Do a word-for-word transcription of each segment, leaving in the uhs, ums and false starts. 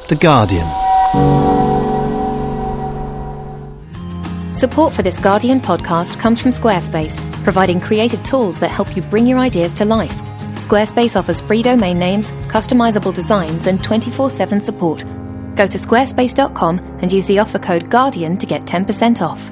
The Guardian. Support for this Guardian podcast comes from Squarespace, providing creative tools that help you bring your ideas to life. Squarespace offers free domain names, customizable designs, and twenty-four seven support. Go to squarespace dot com and use the offer code GUARDIAN to get ten percent off.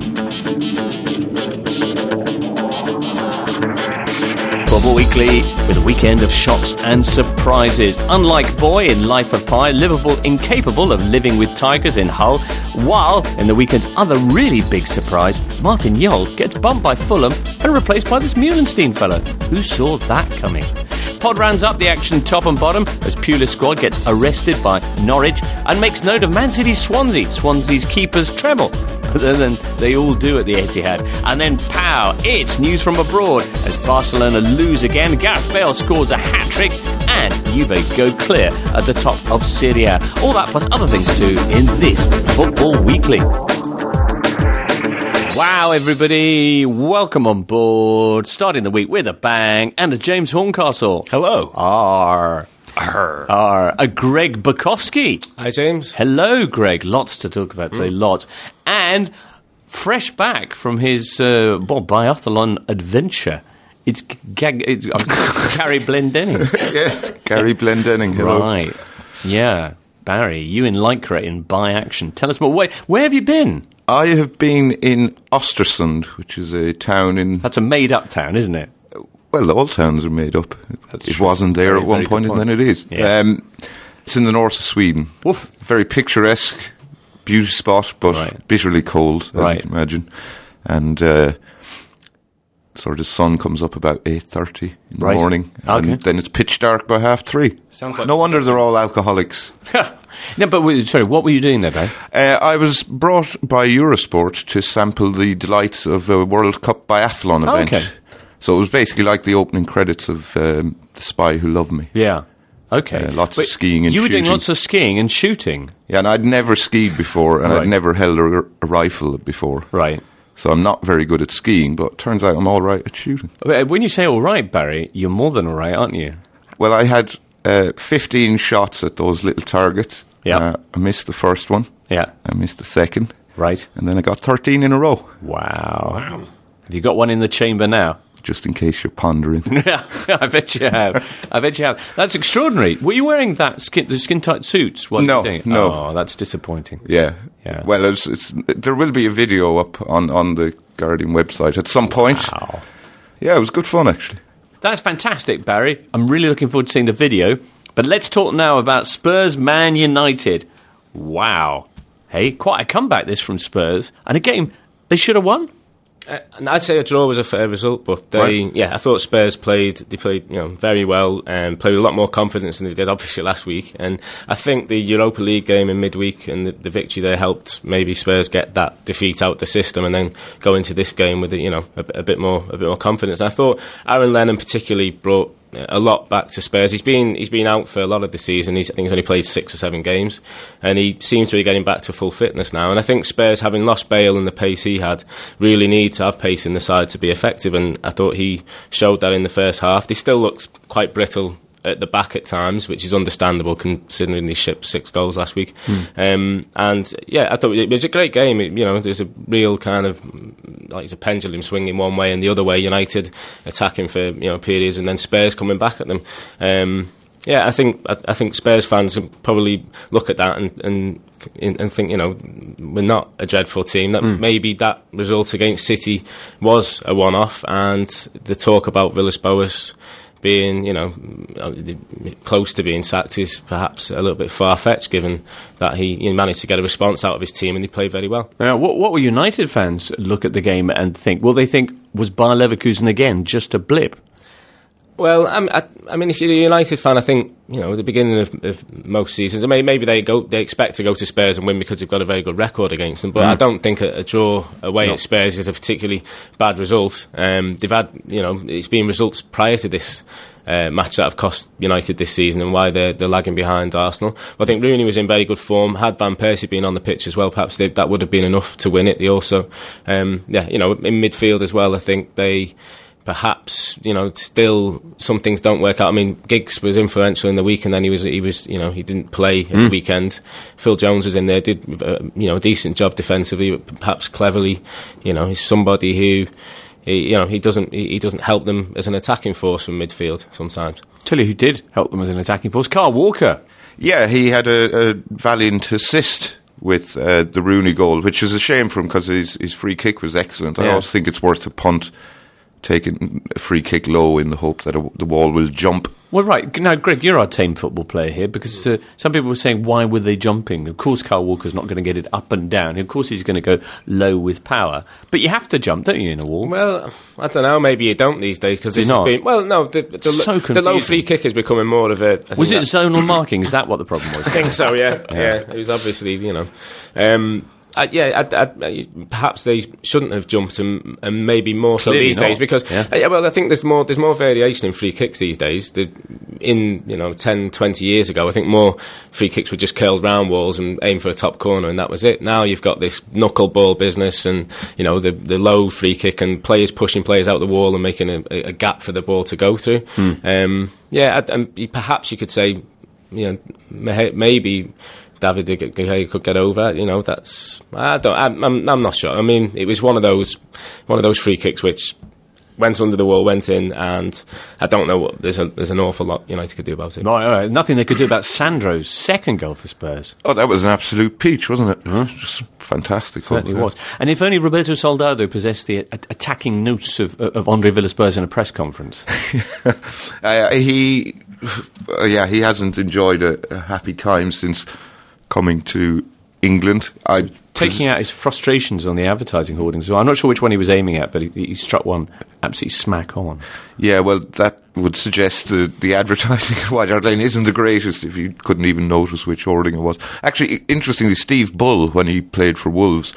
Football Weekly with a weekend of shocks and surprises. Unlike Boy in Life of Pi, Liverpool incapable of living with Tigers in Hull, while in the weekend's other really big surprise, Martin Jol gets bumped by Fulham and replaced by this Meulenstein fellow. Who saw that coming? Pod rounds up the action top and bottom as Pulis squad gets arrested by Norwich and makes note of Man City's Swansea, Swansea's keepers treble. But then they all do at the Etihad. And then pow, it's news from abroad as Barcelona lose again, Gareth Bale scores a hat-trick and Juve go clear at the top of Serie A. All that plus other things too in this Football Weekly. Wow, everybody, welcome on board. Starting the week with a bang and a James Horncastle. Hello. R. R. R. A Greg Bukowski. Hi, James. Hello, Greg. Lots to talk about today, mm. lots. And fresh back from his uh, well, biathlon adventure, it's, Gag- it's Gary Blendenning. Yeah, Gary Blendenning. Hello. Right. Yeah. Barry, you in Lycra in bi-action. Tell us more. Where, where have you been? I have been in Östersund, which is a town in... That's a made-up town, isn't it? Well, all towns are made up. That's it true. wasn't there very, at one point, point, and then it is. Yeah. Um, it's in the north of Sweden. Woof. Very picturesque, beauty spot, but right. bitterly cold, as right. you can imagine. And uh, sort of the sun comes up about eight thirty in the right. morning, and okay. then it's pitch dark by half three. Sounds like no wonder they're all alcoholics. No, but wait, sorry, what were you doing there, Ben? Uh, I was brought by Eurosport to sample the delights of a World Cup biathlon event. Oh, okay. So it was basically like the opening credits of um, The Spy Who Loved Me. Yeah. Okay. Uh, lots but of skiing and you shooting. You were doing lots of skiing and shooting? Yeah, and I'd never skied before, and right. I'd never held a, a rifle before. Right. So I'm not very good at skiing, but it turns out I'm all right at shooting. When you say all right, Barry, you're more than all right, aren't you? Well, I had uh, fifteen shots at those little targets. Yeah. Uh, I missed the first one. Yeah. I missed the second. Right. And then I got thirteen in a row. Wow. Wow. Have you got one in the chamber now? Just in case you're pondering. Yeah, I bet you have. I bet you have. That's extraordinary. Were you wearing that skin, the skin-tight suits? While no, you were doing it? no. Oh, that's disappointing. Yeah. Yeah. Well, it's, it's, there will be a video up on, on the Guardian website at some point. Wow. Yeah, it was good fun, actually. That's fantastic, Barry. I'm really looking forward to seeing the video. But let's talk now about Spurs Man United. Wow. Hey, quite a comeback this from Spurs. And a game they should have won. Uh, and I'd say a draw was a fair result, but they, right. yeah, I thought Spurs played. They played, you know, very well and played with a lot more confidence than they did, obviously, last week. And I think the Europa League game in midweek and the, the victory there helped maybe Spurs get that defeat out the system and then go into this game with, you know, a, a bit more, a bit more confidence. And I thought Aaron Lennon particularly brought a lot back to Spurs. He's been he's been out for a lot of the season. He's, I think he's only played six or seven games, and he seems to be getting back to full fitness now. And I think Spurs, having lost Bale and the pace he had, really need to have pace in the side to be effective. And I thought he showed that in the first half. He still looks quite brittle at the back at times, which is understandable considering he shipped six goals last week. Mm. Um, and yeah, I thought it was a great game. It, you know, there's a real kind of like it's a pendulum swinging one way and the other way. United attacking for you know periods, and then Spurs coming back at them. Um, yeah, I think I, I think Spurs fans can probably look at that and and and think you know we're not a dreadful team. That mm. maybe that result against City was a one-off, and the talk about Villas-Boas being, you know, close to being sacked is perhaps a little bit far-fetched, given that he, he managed to get a response out of his team and he played very well. Now, what, what will United fans look at the game and think? Will they think, was Bayer Leverkusen again just a blip? Well, I, I mean, if you're a United fan, I think, you know, at the beginning of, of most seasons, maybe they go, they expect to go to Spurs and win because they've got a very good record against them. But mm. I don't think a, a draw away no. at Spurs is a particularly bad result. Um, they've had, you know, it's been results prior to this uh, match that have cost United this season and why they're, they're lagging behind Arsenal. But I think Rooney was in very good form. Had Van Persie been on the pitch as well, perhaps they, that would have been enough to win it. They also, um, yeah, you know, in midfield as well, I think they perhaps, you know, still some things don't work out. I mean, Giggs was influential in the week, and then he was, he was, you know, he didn't play at mm. the weekend. Phil Jones was in there, did, uh, you know, a decent job defensively, but perhaps cleverly. You know, he's somebody who, he, you know, he doesn't, he, he doesn't help them as an attacking force from midfield sometimes. Tell you who did help them as an attacking force, Carl Walker. Yeah, he had a, a valiant assist with uh, the Rooney goal, which is a shame for him because his, his free kick was excellent. I yeah. always think it's worth a punt, taking a free kick low in the hope that a, the wall will jump. Well, right. Now, Greg, you're our tame football player here, because uh, some people were saying, why were they jumping? Of course, Carl Walker's not going to get it up and down. Of course, he's going to go low with power. But you have to jump, don't you, in a wall? Well, I don't know. Maybe you don't these days, because this not? has been... Well, no, the, the, so the low free kick is becoming more of a... Was it zonal marking? Is that what the problem was? I think so, yeah. yeah. yeah. It was obviously, you know... Um, Uh, yeah, I, I, perhaps they shouldn't have jumped, and, and maybe more so Clearly these not. days, because yeah. uh, well, I think there's more there's more variation in free kicks these days. The, in you know ten, twenty years ago, I think more free kicks were just curled round walls and aim for a top corner, and that was it. Now you've got this knuckleball business, and you know the the low free kick and players pushing players out the wall and making a, a gap for the ball to go through. Hmm. Um, yeah, and perhaps you could say, you know, maybe David De Gea could get over. You know, that's I don't. I'm, I'm, I'm not sure. I mean, it was one of those, one of those free kicks which went under the wall, went in, and I don't know what. There's a, there's an awful lot United could do about it. Right, all right. Nothing they could do about Sandro's second goal for Spurs. Oh, that was an absolute peach, wasn't it? Mm-hmm. Just fantastic. Certainly goal, was. And if only Roberto Soldado possessed the a- attacking notes of, of Andre Villas-Boas in a press conference. uh, he, uh, yeah, he hasn't enjoyed a, a happy time since coming to England. I Taking out his frustrations on the advertising hoardings. So I'm not sure which one he was aiming at, but he, he struck one absolutely smack on. Yeah, well, that would suggest the, the advertising of White Hart Lane isn't the greatest if you couldn't even notice which hoarding it was. Actually, interestingly, Steve Bull, when he played for Wolves,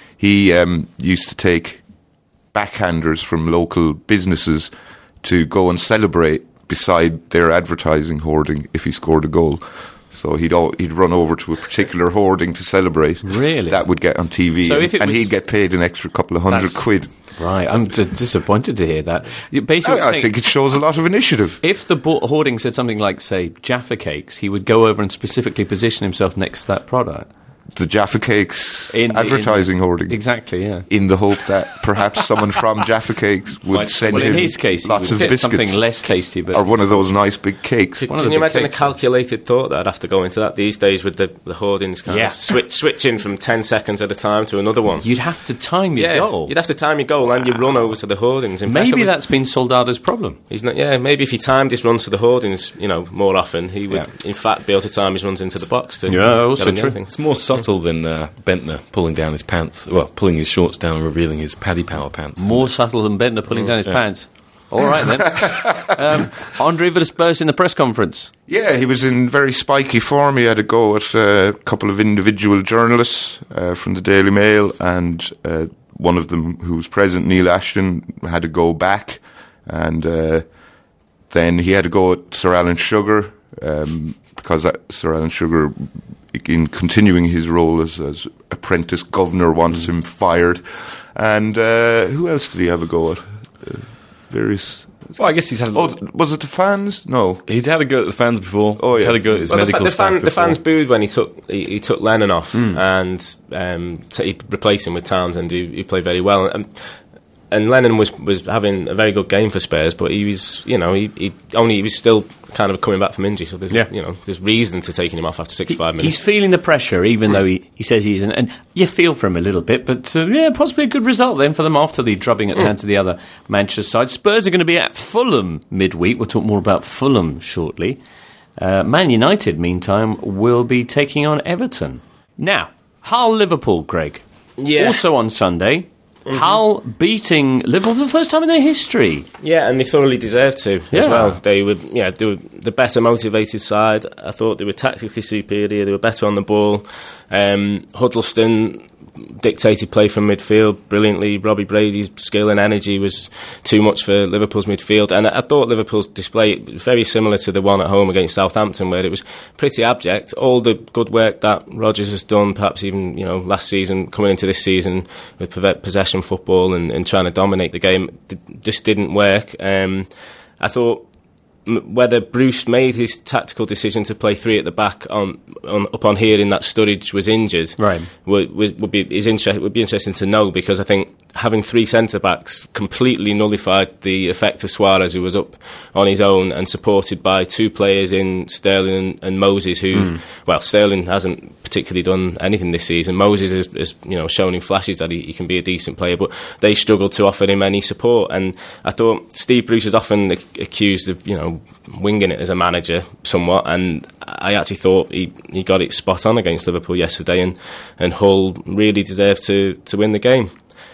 he um, used to take backhanders from local businesses to go and celebrate beside their advertising hoarding if he scored a goal. So he'd all, he'd run over to a particular hoarding to celebrate. Really? That would get on T V, so and, if it and was, he'd get paid an extra couple of hundred quid. Right, I'm d- disappointed to hear that. Basically, I, I think it shows a lot of initiative. If the bo- hoarding said something like, say, Jaffa Cakes, he would go over and specifically position himself next to that product. The Jaffa Cakes in, advertising in, hoarding. Exactly, yeah. In the hope that perhaps someone from Jaffa Cakes would well, send well, him in his case, lots he would of fit biscuits. Something less tasty. But or one of those nice big cakes. Can, one of can the you big imagine cakes. a calculated thought that I'd have to go into that these days with the, the hoardings kind yeah. of switch, switching from ten seconds at a time to another one? You'd have to time your yeah, goal. You'd have to time your goal wow. and you run over to the hoardings. Maybe that's been Soldado's problem. He's not, yeah, maybe if he timed his runs to the hoardings, you know, more often, he would, yeah. in fact, be able to time his runs into the box. To yeah, also true. It's more subtle than uh, Bentner pulling down his pants, well, pulling his shorts down and revealing his Paddy Power pants. More subtle than Bentner pulling mm, down his yeah. pants. All right, then. um, Andre Villas-Boas in the press conference. Yeah, he was in very spiky form. He had a go at uh, a couple of individual journalists uh, from the Daily Mail, and uh, one of them who was present, Neil Ashton, had to go back. And uh, then he had to go at Sir Alan Sugar, um, because that, Sir Alan Sugar, in continuing his role as, as apprentice governor, wants mm. him fired. And uh, who else did he have a go at? Uh, various... Well, I guess he's had a Oh, was it the fans? No. He's had a go at the fans before. Oh, he's yeah. had a go at his well, medical the, fa- the staff fan, before. The fans booed when he took he, he took Lennon off mm. and um, t- he replaced him with Townsend, who, who played very well. And, and Lennon was, was having a very good game for Spurs, but he was, you know, he, he only he was still kind of coming back from injury. So there's, yeah. you know, there's reason to taking him off after sixty-five he, minutes. He's feeling the pressure, even though he, he says he's, an, and you feel for him a little bit. But uh, yeah, possibly a good result then for them after the drubbing at the mm. hands of the other Manchester side. Spurs are going to be at Fulham midweek. We'll talk more about Fulham shortly. Uh, Man United, meantime, will be taking on Everton. Now, Hull Liverpool, Greg. Yeah. Also on Sunday. Mm-hmm. Hull beating Liverpool for the first time in their history. Yeah, and they thoroughly deserved to yeah. as well. They were, yeah, they were the better motivated side. I thought they were tactically superior. They were better on the ball. Um, Huddleston dictated play from midfield brilliantly. Robbie Brady's skill and energy was too much for Liverpool's midfield, and I thought Liverpool's display was very similar to the one at home against Southampton, where it was pretty abject. All the good work that Rodgers has done, perhaps even you know last season, coming into this season with possession football and, and trying to dominate the game, just didn't work. Um, I thought whether Bruce made his tactical decision to play three at the back on, on upon hearing that Sturridge was injured, right, would, would, would be is inter- would be interesting to know, because I think having three centre backs completely nullified the effect of Suarez, who was up on his own and supported by two players in Sterling and, and Moses, who mm. well Sterling hasn't particularly done anything this season. Moses has, has you know shown in flashes that he, he can be a decent player, but they struggled to offer him any support. And I thought Steve Bruce is often accused of you know winging it as a manager somewhat, and I actually thought he, he got it spot on against Liverpool yesterday, and, and Hull really deserved to, to win the game.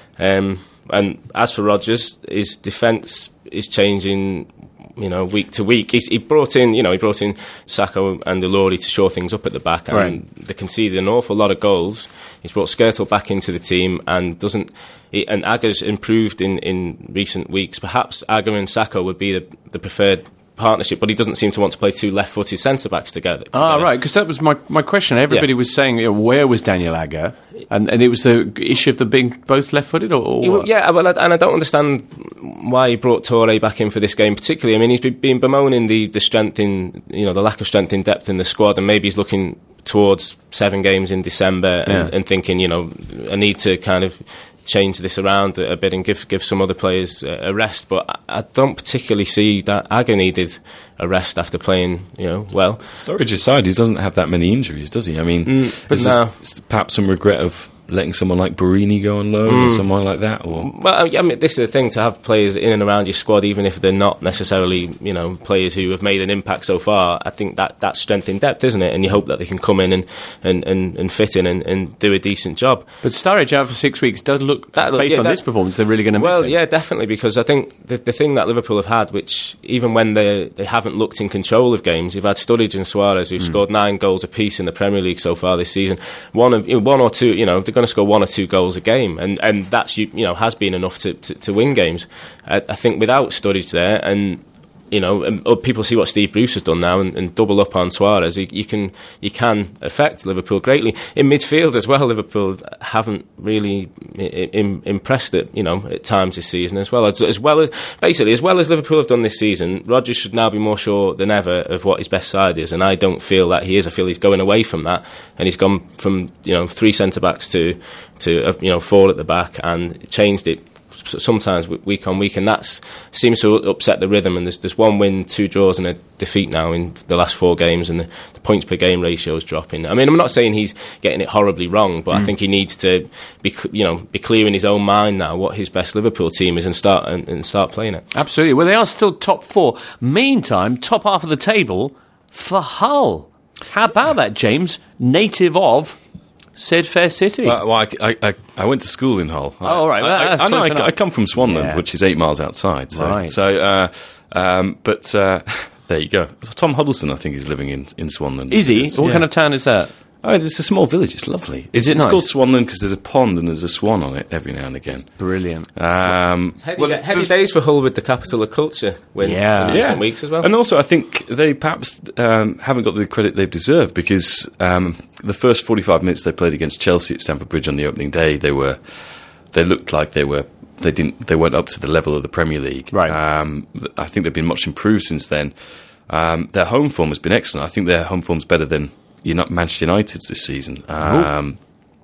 Um, and as for Rodgers, his defence is changing, you know, week to week. He's, he brought in, you know, he brought in Sakho and Ilori to shore things up at the back, and right. they conceded an awful lot of goals. He's brought Skrtel back into the team, and doesn't. He, and Aga's improved in, in recent weeks. Perhaps Aga and Sakho would be the, the preferred partnership, but he doesn't seem to want to play two left-footed centre-backs together. together. Ah, right, because that was my, my question. Everybody yeah. was saying, you know, where was Daniel Aga? And and it was the issue of them being both left-footed? or, or he, Yeah, well, and I don't understand why he brought Toure back in for this game particularly. I mean, he's been bemoaning the, the strength in, you know, the lack of strength in depth in the squad, and maybe he's looking towards seven games in December and, yeah. and thinking, you know, I need to kind of change this around a bit and give give some other players a rest, but I don't particularly see that Aga needed a rest after playing, you know, well. Sturridge aside, he doesn't have that many injuries, does he? I mean, mm, but no. Is perhaps some regret of letting someone like Borini go on loan mm. or someone like that? Or? Well, I mean, this is the thing, to have players in and around your squad, even if they're not necessarily, you know, players who have made an impact so far. I think that that's strength in depth, isn't it? And you hope that they can come in and, and, and, and fit in and, and do a decent job. But Sturridge out for six weeks does look, that, based yeah, on that, this performance, they're really going to miss well, him. Well, yeah, definitely, because I think the, the thing that Liverpool have had, which even when they they haven't looked in control of games, you've had Sturridge and Suarez, who've mm. scored nine goals apiece in the Premier League so far this season. One of you know, one or two, you know, they're going to score one or two goals a game, and and that's you you know has been enough to, to, to win games. I, I think without Sturridge there, and you know, and people see what Steve Bruce has done now, and, and double up on Suarez, you, you can you can affect Liverpool greatly in midfield as well. Liverpool haven't really im- impressed it, you know, at times this season as well. As, as well as basically as well as Liverpool have done this season, Rodgers should now be more sure than ever of what his best side is, and I don't feel that he is. I feel he's going away from that, and he's gone from you know three centre backs to to uh, you know four at the back, and changed it sometimes week on week, and that seems to upset the rhythm. And there's, there's one win, two draws and a defeat now in the last four games, and the, the points per game ratio is dropping. I mean, I'm not saying he's getting it horribly wrong, but mm. I think he needs to be, you know, be clear in his own mind now what his best Liverpool team is, and start and, and start playing it. Absolutely. Well, they are still top four. Meantime, top half of the table for Hull. How about that, James? Native of said fair city. Well, well I, I, I went to school in Hull. Oh, all right. Well, I, that's I, I, know, I, I come from Swanland, yeah. which is eight miles outside. So, right. So, uh, um, but uh, there you go. Tom Huddleston, I think, is living in, in Swanland. Is he? What yeah. kind of town is that? Oh, it's a small village. It's lovely. Is it's, it it's nice? called Swanland because there's a pond and there's a swan on it every now and again. Brilliant. Um, heady well, heady days for Hull with the capital of culture win yeah. in recent yeah. weeks as well. And also, I think they perhaps um, haven't got the credit they've deserved, because um, the first forty-five minutes they played against Chelsea at Stamford Bridge on the opening day, they were they looked like they were they didn't they weren't up to the level of the Premier League. Right. Um, I think they've been much improved since then. Um, their home form has been excellent. I think their home form's better than You're not Manchester United's this season, um,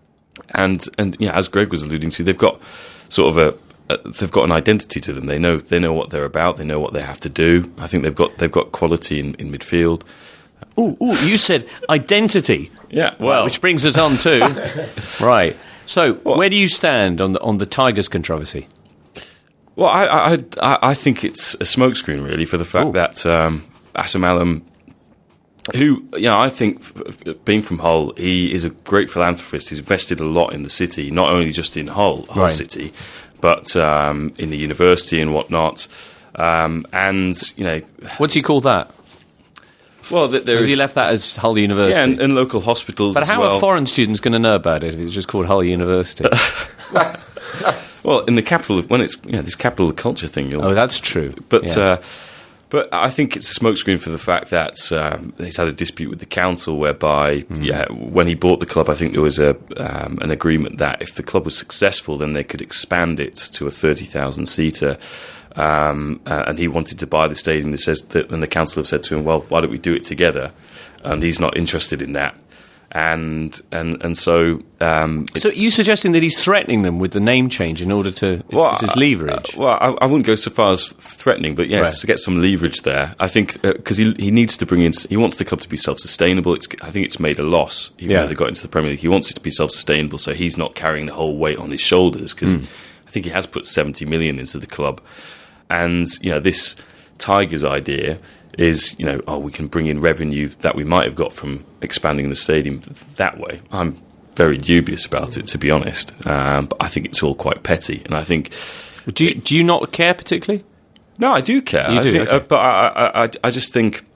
and and yeah, as Greg was alluding to, they've got sort of a, a they've got an identity to them. They know they know what they're about. They know what they have to do. I think they've got they've got quality in, in midfield. Ooh, ooh, you said identity. Yeah, well, which brings us on to right. So, what? Where do you stand on the on the Tigers controversy? Well, I I I think it's a smokescreen really for the fact ooh. that um, Asim Allam, who, you know, I think, being from Hull, he is a great philanthropist. He's invested a lot in the city, not only just in Hull, Hull right. City, but um, in the university and whatnot. Um, and, you know... What's he called that? Well, th- there Has is, he left that as Hull University? yeah, and, and local hospitals but as how well. are foreign students going to know about it if it's just called Hull University? Well, in the capital, of, when it's you know, this capital of culture thing, you'll, Oh, that's true. But Yeah. uh, but I think it's a smokescreen for the fact that um, he's had a dispute with the council, whereby Mm. yeah, when he bought the club, I think there was a um, an agreement that if the club was successful, then they could expand it to a thirty thousand seater. Um, uh, and he wanted to buy the stadium. That says that, and the council have said to him, "Well, why don't we do it together?" And he's not interested in that. And and and so. Um, So are you suggesting that he's threatening them with the name change in order to... It's, Well, it's his uh, leverage. uh, well, I, I wouldn't go so far as threatening, but yes, Right. to get some leverage there. I think because he he needs to bring in. He wants the club to be self-sustainable. It's, I think it's made a loss. Even Yeah. though they got into the Premier League, he wants it to be self-sustainable, so he's not carrying the whole weight on his shoulders. Because I think he has put seventy million into the club, and you know this Tigers idea is, you know, oh, we can bring in revenue that we might have got from expanding the stadium that way. I'm very dubious about it, to be honest. Um, but I think it's all quite petty, and I think Do you, do you not care particularly? no, I do care. You I do, think, okay. uh, but I, I, I, I just think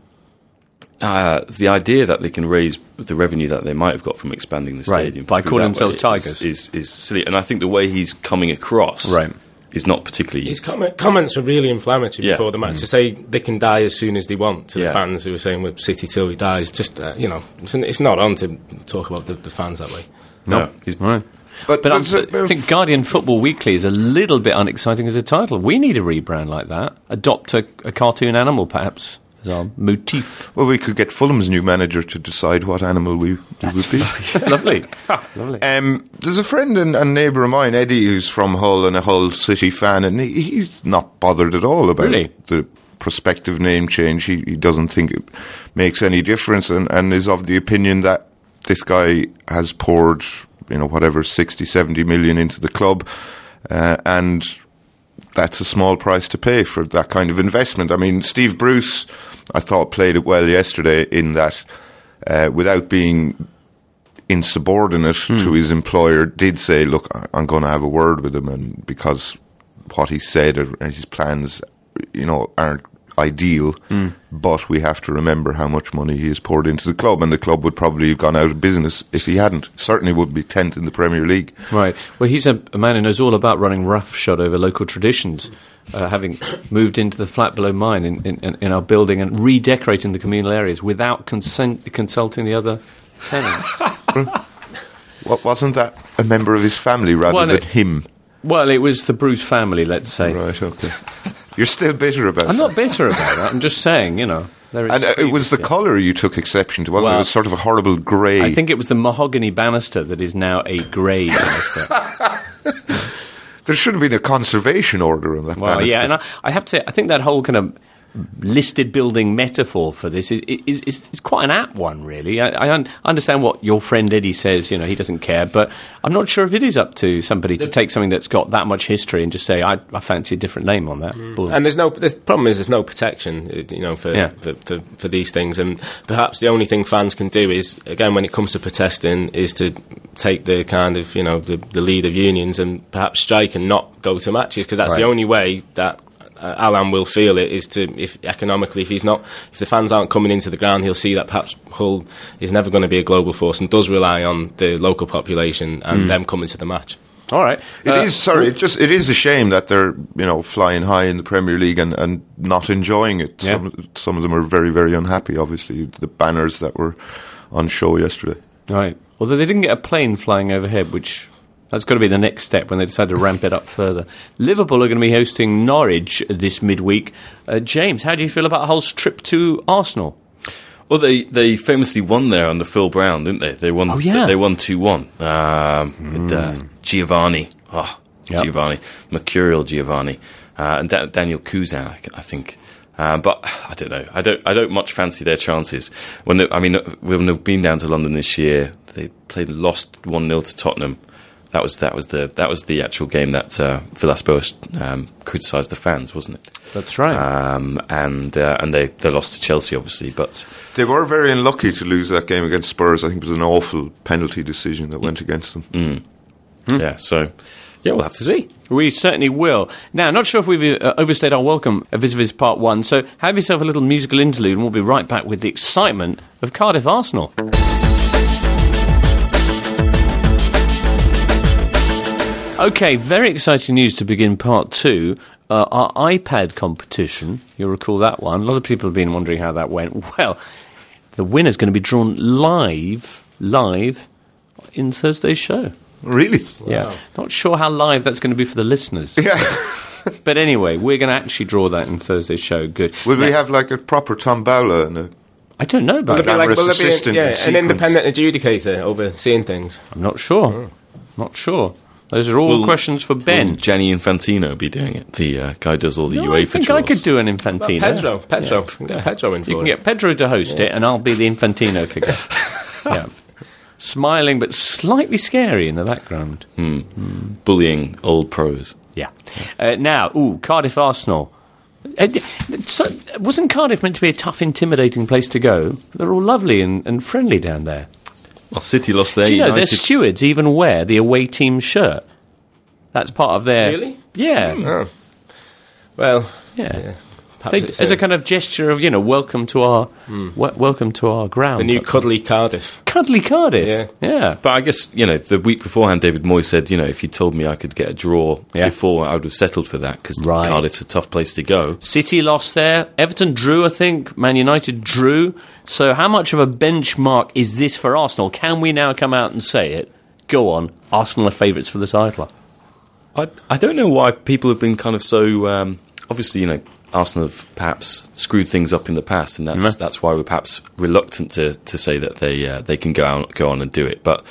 uh, the idea that they can raise the revenue that they might have got from expanding the Right, stadium by through calling that way themselves Tigers. is, is, is silly. And I think the way he's coming across Right. is not particularly. His com- comments were really inflammatory Yeah. before the match to say they can die as soon as they want to Yeah. the fans who were saying we're City till we die. It's just, uh, you know, it's, it's not on to talk about the, the fans that way. No, he's Right. But, But I'm, there's a- I think Guardian Football Weekly is a little bit unexciting as a title. We need a rebrand like that. Adopt a, a cartoon animal, perhaps, as our motif. well, we could get Fulham's new manager to decide what animal we, we would be. Lovely. Lovely. Um, there's a friend and, and neighbour of mine, Eddie, who's from Hull and a Hull City fan, and he, he's not bothered at all about Really? the prospective name change. He, he doesn't think it makes any difference, and, and is of the opinion that this guy has poured, you know, whatever, sixty, seventy million into the club, uh, and that's a small price to pay for that kind of investment. I mean, Steve Bruce, I thought, played it well yesterday in that, uh, without being insubordinate to his employer, did say, look, I- I'm going to have a word with him, and because what he said and his plans, you know, aren't ideal, but we have to remember how much money he has poured into the club, and the club would probably have gone out of business if he hadn't. Certainly would be tenth in the Premier League. Right. Well, he's a, a man who knows all about running roughshod over local traditions, uh, having moved into the flat below mine in, in, in our building and redecorating the communal areas without consent, consulting the other tenants. What, wasn't that a member of his family rather Well, than it- him? Well, it was the Bruce family, let's say. Right, okay. You're still bitter about I'm that. not bitter about that. I'm just saying, you know. There is And uh, it was the yeah. colour you took exception to, wasn't it? Well, It was sort of a horrible grey. I think it was the mahogany banister that is now a grey banister. There should have been a conservation order on that Well, banister. yeah, and I, I have to say, I think that whole kind of listed building metaphor for this is is, is, is quite an apt one, really. I, I un- understand what your friend Eddie says, you know, he doesn't care, but I'm not sure if it is up to somebody to take something that's got that much history and just say, I, I fancy a different name on that. Bull- And there's no. The problem is there's no protection, uh, you know, for, Yeah. for, for for these things. And perhaps the only thing fans can do is, again, when it comes to protesting, is to take the kind of, you know, the, the lead of unions and perhaps strike and not go to matches, because that's Right. the only way that uh, Alan will feel it, is to, if economically, if he's not, if the fans aren't coming into the ground, he'll see that perhaps Hull is never going to be a global force and does rely on the local population and them coming to the match. All right. It Uh, is sorry. It just it is a shame that they're, you know, flying high in the Premier League and, and not enjoying it. Yeah. Some some of them are very very unhappy. Obviously, the banners that were on show yesterday. Right. Although they didn't get a plane flying overhead, which that's got to be the next step when they decide to ramp it up further. Liverpool are going to be hosting Norwich this midweek. Uh, James, how do you feel about Hull's trip to Arsenal? Well, they, they famously won there under Phil Brown, didn't they? They won. Oh, yeah. They won two one. Um, with uh, Giovanni, oh Yep. Giovanni, mercurial Giovanni, uh, and da- Daniel Cousin, I I think. Um, but I don't know. I don't. I don't much fancy their chances. When they, I mean, when they've been down to London this year, they played lost one nil to Tottenham. That was that was the that was the actual game that uh, Villas-Boas um, criticised the fans, wasn't it? That's right. Um, and uh, and they, they lost to Chelsea, obviously, but. They were very unlucky to lose that game against Spurs. I think it was an awful penalty decision that went against them. Mm. Yeah, so Yeah, we'll have to see. We certainly will. Now, not sure if we've uh, overstayed our welcome at Vis-a-Vis Part one, so have yourself a little musical interlude and we'll be right back with the excitement of Cardiff Arsenal. OK, very exciting news to begin Part two. Uh, our iPad competition, you'll recall that one. A lot of people have been wondering how that went. Well, the winner's going to be drawn live, live in Thursday's show. Really? Yeah. Not sure how live that's going to be for the listeners. Yeah. But anyway, we're going to actually draw that in Thursday's show. Good. Will now, we have like a proper tombola and a... I don't know about Will that. there be like, will there be an, yeah, an independent adjudicator overseeing things? I'm not sure. Oh. Not sure. Those are all will, questions for Ben. Will Gianni Infantino be doing it? The uh, guy does all the no, UEFA I think draws. I could do an Infantino. Well, Pedro. Pedro. Yeah. Get Pedro in for You can it. get Pedro to host yeah. it and I'll be the Infantino figure. Yeah. Smiling but slightly scary in the background. Hmm. Mm. Bullying old pros. Yeah. Uh, now, ooh, Cardiff Arsenal. Uh, so, wasn't Cardiff meant to be a tough, intimidating place to go? They're all lovely and, and friendly down there. Well, City lost their Do you know United... their stewards even wear the away team shirt? That's part of their... Really? Yeah. Mm. Oh. Well, yeah. yeah. They, as a kind of gesture of, you know, welcome to our mm. w- welcome to our ground. The new cuddly Cardiff. Cuddly Cardiff. Yeah. Yeah. But I guess, you know, the week beforehand, David Moyes said, you know, if you told me I could get a draw yeah. before, I would have settled for that, because right. Cardiff's a tough place to go. City lost there. Everton drew, I think. Man United drew. So how much of a benchmark is this for Arsenal? Can we now come out and say it? Go on. Arsenal are favourites for the title. I, I don't know why people have been kind of so... Um, obviously, you know, Arsenal have perhaps screwed things up in the past, and that's mm-hmm. that's why we're perhaps reluctant to, to say that they uh, they can go out go on and do it. But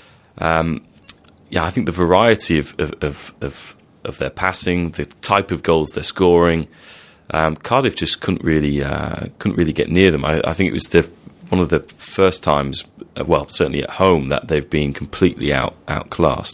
um, yeah, I think the variety of of, of of their passing, the type of goals they're scoring, um, Cardiff just couldn't really uh, couldn't really get near them. I, I think it was the one of the first times, well, certainly at home, that they've been completely out outclassed.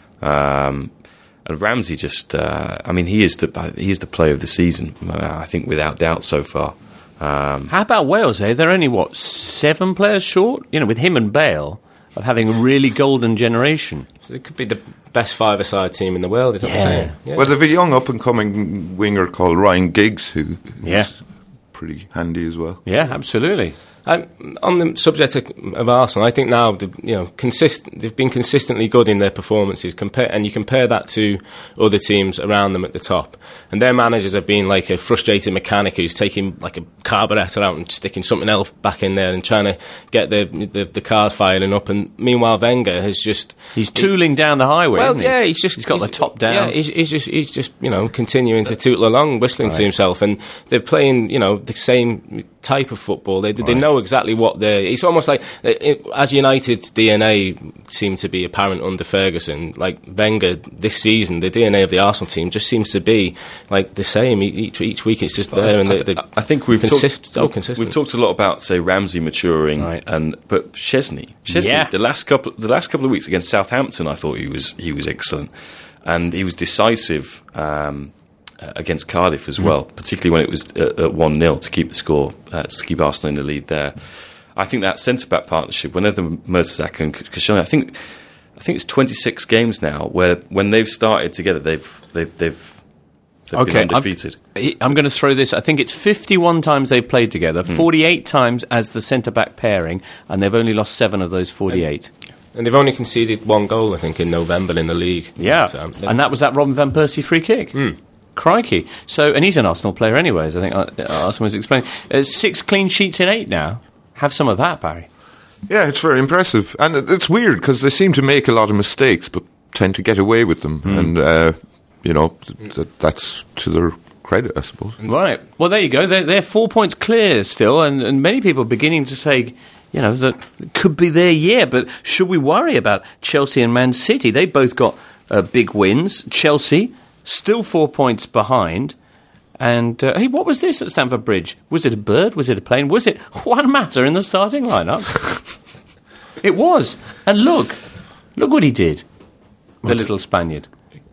Um, And Ramsey just, uh, I mean, he is the he is the player of the season, uh, I think, without doubt so far. Um, How about Wales, eh? They're only, what, seven players short? You know, with him and Bale, of having a really golden generation. So it could be the best five-a-side team in the world, is what yeah. I'm saying. Yeah. Well, they've a young up-and-coming winger called Ryan Giggs, who yeah. is pretty handy as well. Yeah, absolutely. Um, on the subject of, of Arsenal, I think now the, you know consist, they've been consistently good in their performances. Compare and you compare that to other teams around them at the top, and their managers have been like a frustrated mechanic who's taking like a carburettor out and sticking something else back in there and trying to get the the, the car firing up. And meanwhile, Wenger has just he's tooling he, down the highway. Well, isn't he? yeah, he's just he's got he's, the top down. Yeah, he's, he's just he's just you know continuing to tootle along, whistling right. to himself, and they're playing you know the same type of football. They, right. they know exactly what they're... It's almost like, it, as United's D N A seemed to be apparent under Ferguson, like Wenger this season, the D N A of the Arsenal team just seems to be like the same. Each, each week it's just there. I, and I, the, the I think we've consist- talked, so consistent. We've talked a lot about, say, Ramsey maturing, right. and but Szczesny, Szczesny, yeah. the last couple, the last couple of weeks against Southampton, I thought he was he was excellent, and he was decisive. Um, Uh, against Cardiff as well, mm. particularly when it was uh, at one nil to keep the score, uh, to keep Arsenal in the lead there. I think that centre-back partnership, whenever Mertesacker and Koscielny, I think I think it's twenty-six games now where when they've started together, they've they've they've, they've okay, been undefeated. I'm, I'm going to throw this. I think it's fifty-one times they've played together, mm. forty-eight times as the centre-back pairing, and they've only lost seven of those forty-eight. And, and they've only conceded one goal, I think, in November in the league. Yeah, so, and that was that Robin van Persie free kick. Mm. Crikey. So, and he's an Arsenal player anyways, I think Arsenal was explaining. Uh, six clean sheets in eight now. Have some of that, Barry. Yeah, it's very impressive. And it's weird because they seem to make a lot of mistakes but tend to get away with them. Mm. And, uh, you know, th- that's to their credit, I suppose. Right. Well, there you go. They're, they're four points clear still, and, and many people are beginning to say, you know, that it could be their year, but should we worry about Chelsea and Man City? They both got uh, big wins. Chelsea... still four points behind. And, uh, hey, what was this at Stamford Bridge? Was it a bird? Was it a plane? Was it Juan Mata in the starting lineup? It was. And look, look what he did, the little Spaniard.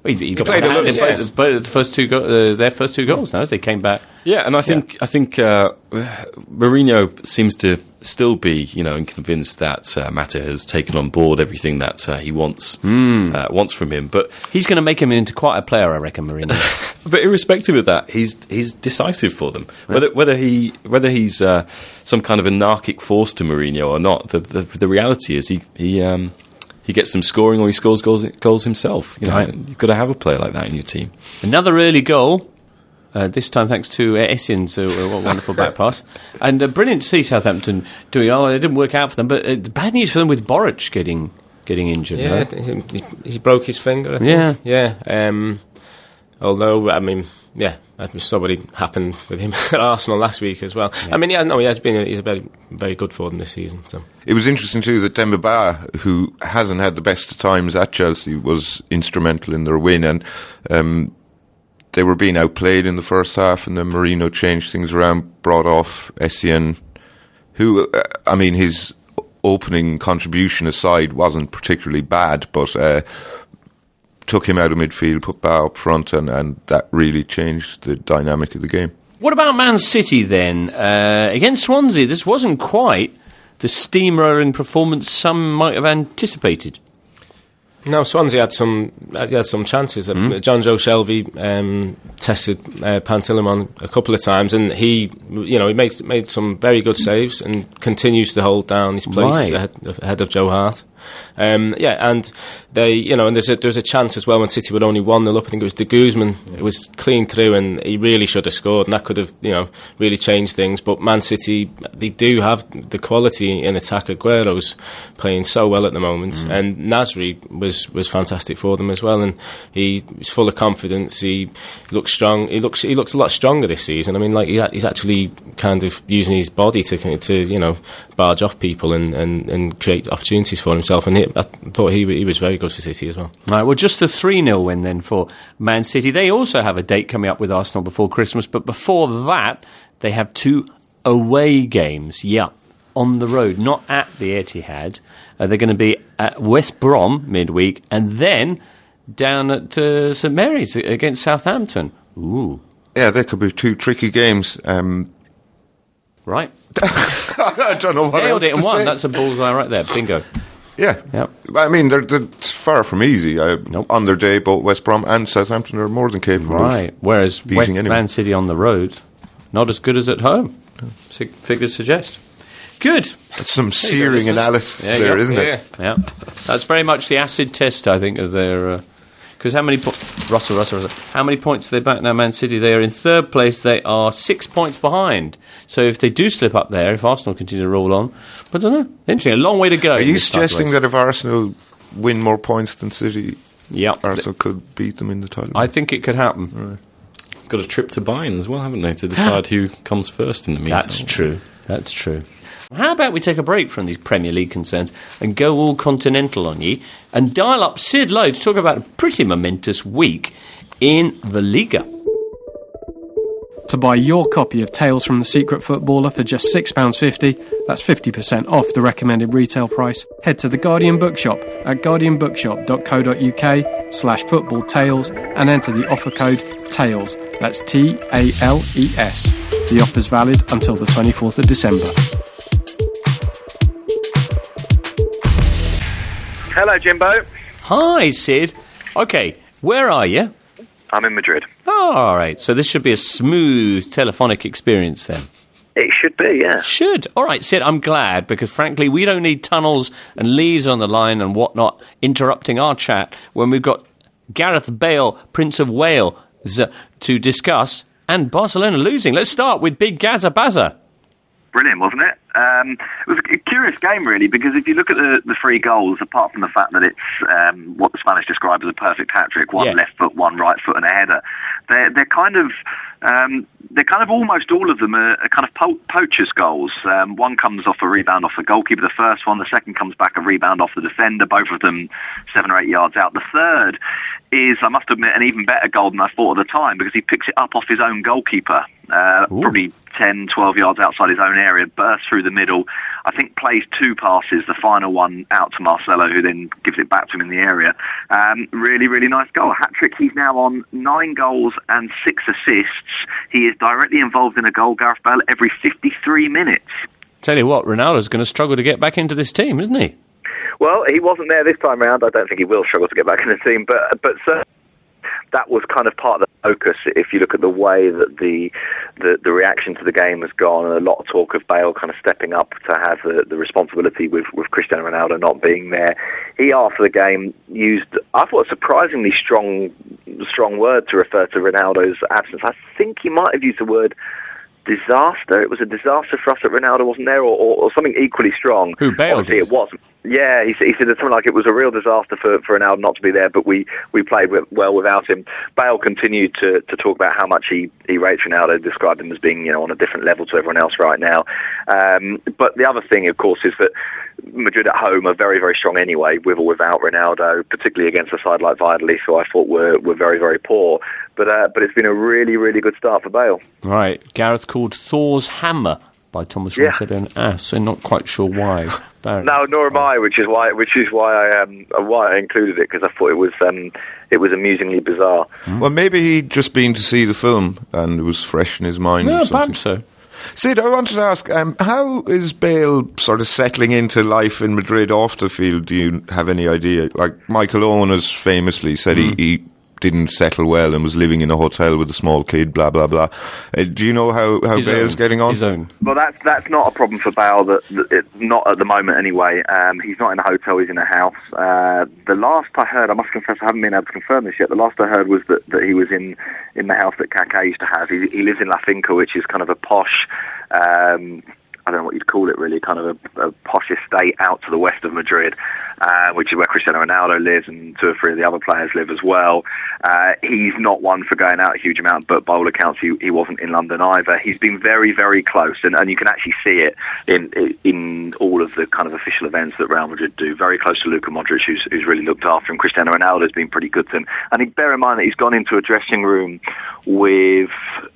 Well, he, he, He played a little bit. the, the, the first two go- uh, their first two goals now as they came back. Yeah, and I think yeah. I think uh, Mourinho seems to still be, you know, convinced that uh, Mata has taken on board everything that uh, he wants mm. uh, wants from him. But he's going to make him into quite a player, I reckon, Mourinho. But irrespective of that, he's he's decisive for them. Yeah. Whether whether he whether he's uh, some kind of anarchic force to Mourinho or not, the the, the reality is he he um, he gets some scoring or he scores goals goals himself. You know, right. You've got to have a player like that in your team. Another early goal. Uh, this time thanks to uh, Essien's uh, wonderful back pass. And uh, brilliant to see Southampton doing, oh, it didn't work out for them, but uh, bad news for them with Boric getting getting injured. Yeah, right? he, he broke his finger, I think. Yeah. Yeah. Um, although, I mean, yeah, that somebody happened with him at Arsenal last week as well. Yeah. I mean, yeah, no, he has been, he's very, very good for them this season. So. It was interesting too that Demba Ba, who hasn't had the best of times at Chelsea, was instrumental in their win, and um, they were being outplayed in the first half, and then Mourinho changed things around, brought off Essien, who, uh, I mean, his opening contribution aside wasn't particularly bad, but uh, took him out of midfield, put Ba up front, and, and that really changed the dynamic of the game. What about Man City then? Uh, against Swansea, this wasn't quite the steamrolling performance some might have anticipated. No, Swansea had some had some chances. Mm. John Joe Shelby um, tested uh, Pantilimon a couple of times, and he, you know, he made made some very good saves and continues to hold down his place right. ahead, ahead of Joe Hart. Um, yeah, and they, you know, and there's a there's a chance as well when City were only one nil up. I think it was De Guzman. It was clean through, and he really should have scored, and that could have, you know, really changed things. But Man City, they do have the quality in attack. Aguero's playing so well at the moment, mm. and Nasri was, was fantastic for them as well. And he was full of confidence. He looks strong. He looks he looks a lot stronger this season. I mean, like he, he's actually kind of using his body to to you know barge off people and, and, and create opportunities for himself. And he, I thought he he was very good for City as well. Right, well, just the three nil win then for Man City. They also have a date coming up with Arsenal before Christmas, but before that, they have two away games, yeah, on the road, not at the Etihad. Uh, they're going to be at West Brom midweek, and then down at uh, St Mary's against Southampton. Ooh. Yeah, they could be two tricky games. Um, right. I don't know what Nailed else it in to one. say. That's a bullseye right there. Bingo. Yeah. Yep. I mean, they're, they're it's far from easy. Uh, nope. On their day, both West Brom and Southampton are more than capable right. of Whereas beating West anyone. Man City on the road, not as good as at home. Sig- figures suggest. Good. That's some searing go, analysis yeah, there, yeah, isn't yeah. it? Yeah. That's very much the acid test, I think, of their... Because uh, how many... Po- Russell, Russell, Russell. How many points are they back now, Man City? They are in third place. They are six points behind. So if they do slip up there, if Arsenal continue to roll on... I don't know. Interesting. A long way to go. Are you suggesting that if Arsenal win more points than City, yep. Arsenal could beat them in the title? I think it could happen. Right. Got a trip to Bayern as well, haven't they, to decide who comes first in the meantime. That's true. That's true. How about we take a break from these Premier League concerns and go all continental on ye and dial up Sid Lowe to talk about a pretty momentous week in the Liga. To buy your copy of Tales from the Secret Footballer for just six pounds fifty, that's fifty percent off the recommended retail price, head to the Guardian Bookshop at guardian bookshop dot co dot uk slash football tales and enter the offer code TALES, that's T A L E S. The offer's valid until the twenty-fourth of December. Hello, Jimbo. Hi, Sid. Okay, where are you? I'm in Madrid. Oh, all right, so this should be a smooth telephonic experience then. It should be, yeah. Should. All right, Sid, I'm glad, because frankly, we don't need tunnels and leaves on the line and whatnot interrupting our chat when we've got Gareth Bale, Prince of Wales, to discuss, and Barcelona losing. Let's start with Big Gaza Baza. Brilliant, wasn't it? Um, it was a curious game, really, because if you look at the, the three goals, apart from the fact that it's um, what the Spanish describe as a perfect hat-trick, one yeah. left foot, one right foot and a header, they're, they're kind of... Um, they're kind of almost all of them are, are kind of po- poachers' goals. Um, one comes off a rebound off the goalkeeper, the first one. The second comes back a rebound off the defender, both of them seven or eight yards out. The third is, I must admit, an even better goal than I thought at the time, because he picks it up off his own goalkeeper, uh, probably ten, twelve yards outside his own area, bursts through the middle. I think plays two passes, the final one out to Marcelo, who then gives it back to him in the area. Um, really, really nice goal. Hat-trick. He's now on nine goals and six assists. He is directly involved in a goal, Gareth Bale, every fifty-three minutes. Tell you what, Ronaldo's going to struggle to get back into this team, isn't he? Well, he wasn't there this time round. I don't think he will struggle to get back in the team, but but certainly that was kind of part of the focus. If you look at the way that the, the the reaction to the game has gone, and a lot of talk of Bale kind of stepping up to have the, the responsibility with, with Cristiano Ronaldo not being there, he after the game used, I thought, a surprisingly strong strong word to refer to Ronaldo's absence. I think he might have used the word disaster. It was a disaster for us that Ronaldo wasn't there, or, or, or something equally strong. Who, Bale Obviously, did? It wasn't. Yeah, he, he said something like it was a real disaster for, for Ronaldo not to be there, but we, we played with, well without him. Bale continued to, to talk about how much he, he rates Ronaldo, described him as being, you know, on a different level to everyone else right now. Um, but the other thing, of course, is that Madrid at home are very, very strong anyway, with or without Ronaldo, particularly against a side like Valladolid, who I thought were, were very, very poor. But uh, but it's been a really, really good start for Bale. Right. Gareth called Thor's Hammer by Thomas Yeah. Ronsedo an ass, so not quite sure why. Barry. No, nor am I, which is why which is why I um why I included it, because I thought it was um it was amusingly bizarre. Well, maybe he'd just been to see the film and it was fresh in his mind. No, or something. perhaps so. Sid, I wanted to ask, um, how is Bale sort of settling into life in Madrid off the field? Do you have any idea? Like, Michael Owen has famously said Mm. he, he didn't settle well and was living in a hotel with a small kid, blah, blah, blah. Uh, do you know how, how His Bale's own. getting on? His own. Well, that's that's not a problem for Bale. That, that it, not at the moment, anyway. Um, he's not in a hotel; he's in a house. Uh, the last I heard, I must confess, I haven't been able to confirm this yet. The last I heard was that, that he was in, in the house that Kaká used to have. He, he lives in La Finca, which is kind of a posh. Um, I don't know what you'd call it, really, kind of a, a posh estate out to the west of Madrid, uh, which is where Cristiano Ronaldo lives, and two or three of the other players live as well. Uh, he's not one for going out a huge amount, but by all accounts, he, he wasn't in London either. He's been very, very close, and, and you can actually see it in in all of the kind of official events that Real Madrid do. Very close to Luka Modric, who's, who's really looked after him. Cristiano Ronaldo's been pretty good to him. And he, bear in mind that he's gone into a dressing room with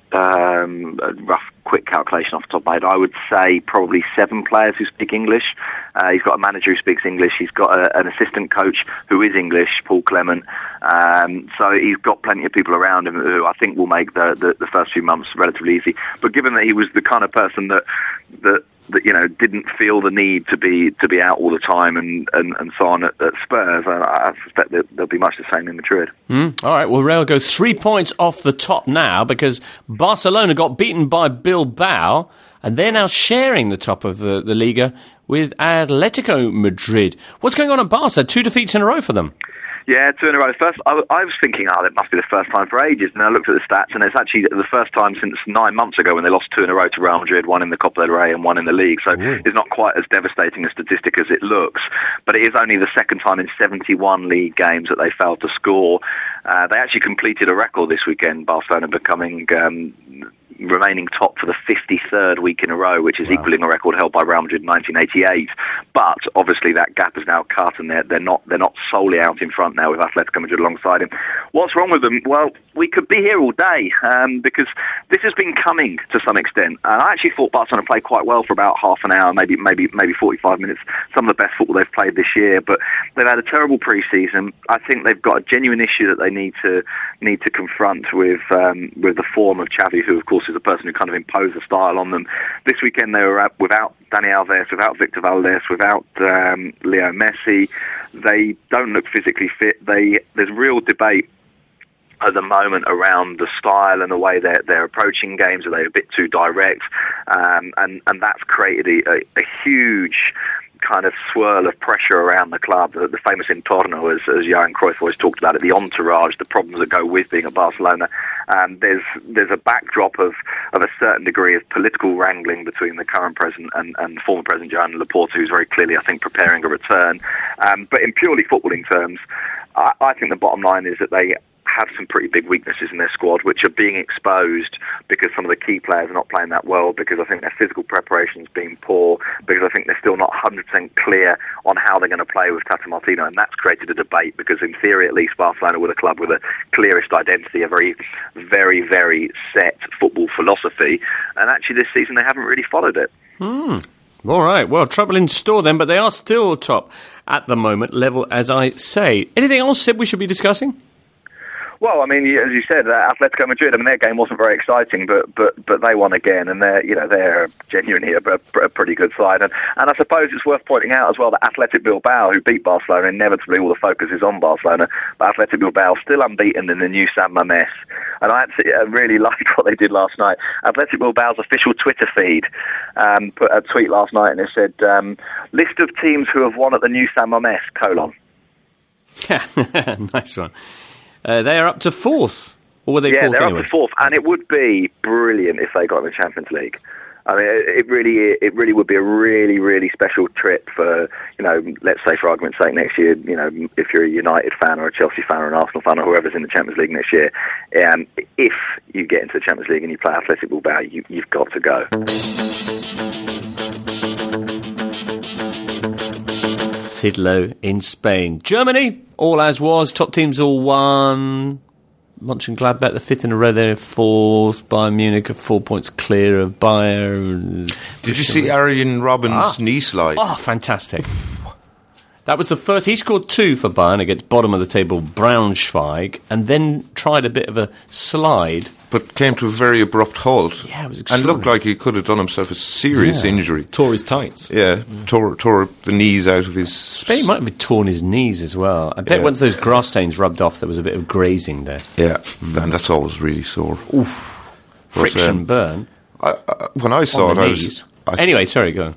um, a rough, quick calculation off the top of my head, I would say probably seven players who speak English. Uh, he's got a manager who speaks English. He's got a, an assistant coach who is English, Paul Clement. Um, so he's got plenty of people around him who I think will make the, the, the first few months relatively easy. But given that he was the kind of person that that that you know didn't feel the need to be to be out all the time and, and, and so on at, at Spurs, I, I suspect that there'll be much the same in Madrid. Mm. All right, well, Real go three points off the top now because Barcelona got beaten by Bilbao, and they're now sharing the top of the, the Liga with Atletico Madrid. What's going on at Barca? Two defeats in a row for them. Yeah, two in a row. First, I, I was thinking, oh, it must be the first time for ages. And I looked at the stats, and it's actually the first time since nine months ago when they lost two in a row to Real Madrid, one in the Copa del Rey and one in the league. So Ooh. It's not quite as devastating a statistic as it looks. But it is only the second time in seventy-one league games that they failed to score. Uh, they actually completed a record this weekend, Barcelona becoming... Um, remaining top for the fifty-third week in a row, which is wow. equaling a record held by Real Madrid in nineteen eighty-eight. But obviously that gap is now cut, and they're, they're not they're not solely out in front now with Atletico Madrid alongside him. What's wrong with them? Well, we could be here all day um, because this has been coming to some extent. And I actually thought Barcelona played quite well for about half an hour, maybe maybe maybe forty-five minutes. Some of the best football they've played this year, but they've had a terrible pre-season. I think they've got a genuine issue that they need to need to confront with um, with the form of Xavi, who of course is the person who kind of imposed the style on them. This weekend they were out without Dani Alves, without Victor Valdés, without um, Leo Messi. They don't look physically fit. They there's real debate at the moment around the style and the way they're, they're approaching games. Are they a bit too direct? Um, and, and that's created a, a, a huge kind of swirl of pressure around the club, the, the famous entorno, as, as Johan Cruyff always talked about it, the entourage, the problems that go with being at Barcelona. Um, there's there's a backdrop of, of a certain degree of political wrangling between the current president and, and former president Joan Laporta, who's very clearly, I think, preparing a return. Um, but in purely footballing terms, I, I think the bottom line is that they have some pretty big weaknesses in their squad, which are being exposed because some of the key players are not playing that well, because I think their physical preparation's been poor, because I think they're still not one hundred percent clear on how they're going to play with Tata Martino, and that's created a debate, because in theory at least Barcelona were the club with a clearest identity, a very, very, very set football philosophy, and actually this season they haven't really followed it. Hmm. All right, well, trouble in store then, but they are still top at the moment, level as I say. Anything else, Sid, we should be discussing? Well, I mean, as you said, uh, Atletico Madrid. I mean, their game wasn't very exciting, but but but they won again, and they're you know they're genuinely a, a, a pretty good side. And and I suppose it's worth pointing out as well that Athletic Bilbao, who beat Barcelona, inevitably all the focus is on Barcelona, but Athletic Bilbao still unbeaten in the new San Mamés. And I actually uh, really liked what they did last night. Athletic Bilbao's official Twitter feed um, put a tweet last night, and it said um, list of teams who have won at the new San Mamés colon. Yeah, nice one. Uh, they are up to fourth, or were they yeah, fourth they're anyway? up to fourth, and it would be brilliant if they got in the Champions League. I mean, it really, it really would be a really, really special trip for, you know, let's say for argument's sake next year, you know, if you're a United fan or a Chelsea fan or an Arsenal fan or whoever's in the Champions League next year, um, if you get into the Champions League and you play Athletic Bilbao, you, you've got to go. Sid Lowe in Spain. Germany, all as was. Top teams all won. Mönchengladbach, the fifth in a row, they're fourth. Bayern Munich are four points clear of Bayern. Did you see Arjen Robben's ah. knee slide? Oh, fantastic. That was the first. He scored two for Bayern against bottom of the table Braunschweig, and then tried a bit of a slide. But came to a very abrupt halt. Yeah, it was and extraordinary. looked like he could have done himself a serious Yeah. injury. Tore his tights. Yeah, mm. tore, tore the knees out of his... Spain might have torn his knees as well. I bet Yeah. once those grass stains rubbed off, there was a bit of grazing there. Yeah, mm. and that's always really sore. Oof. But, Friction um, burn. I, I, when I saw on it, the I knees. was... I, Anyway, sorry, go on.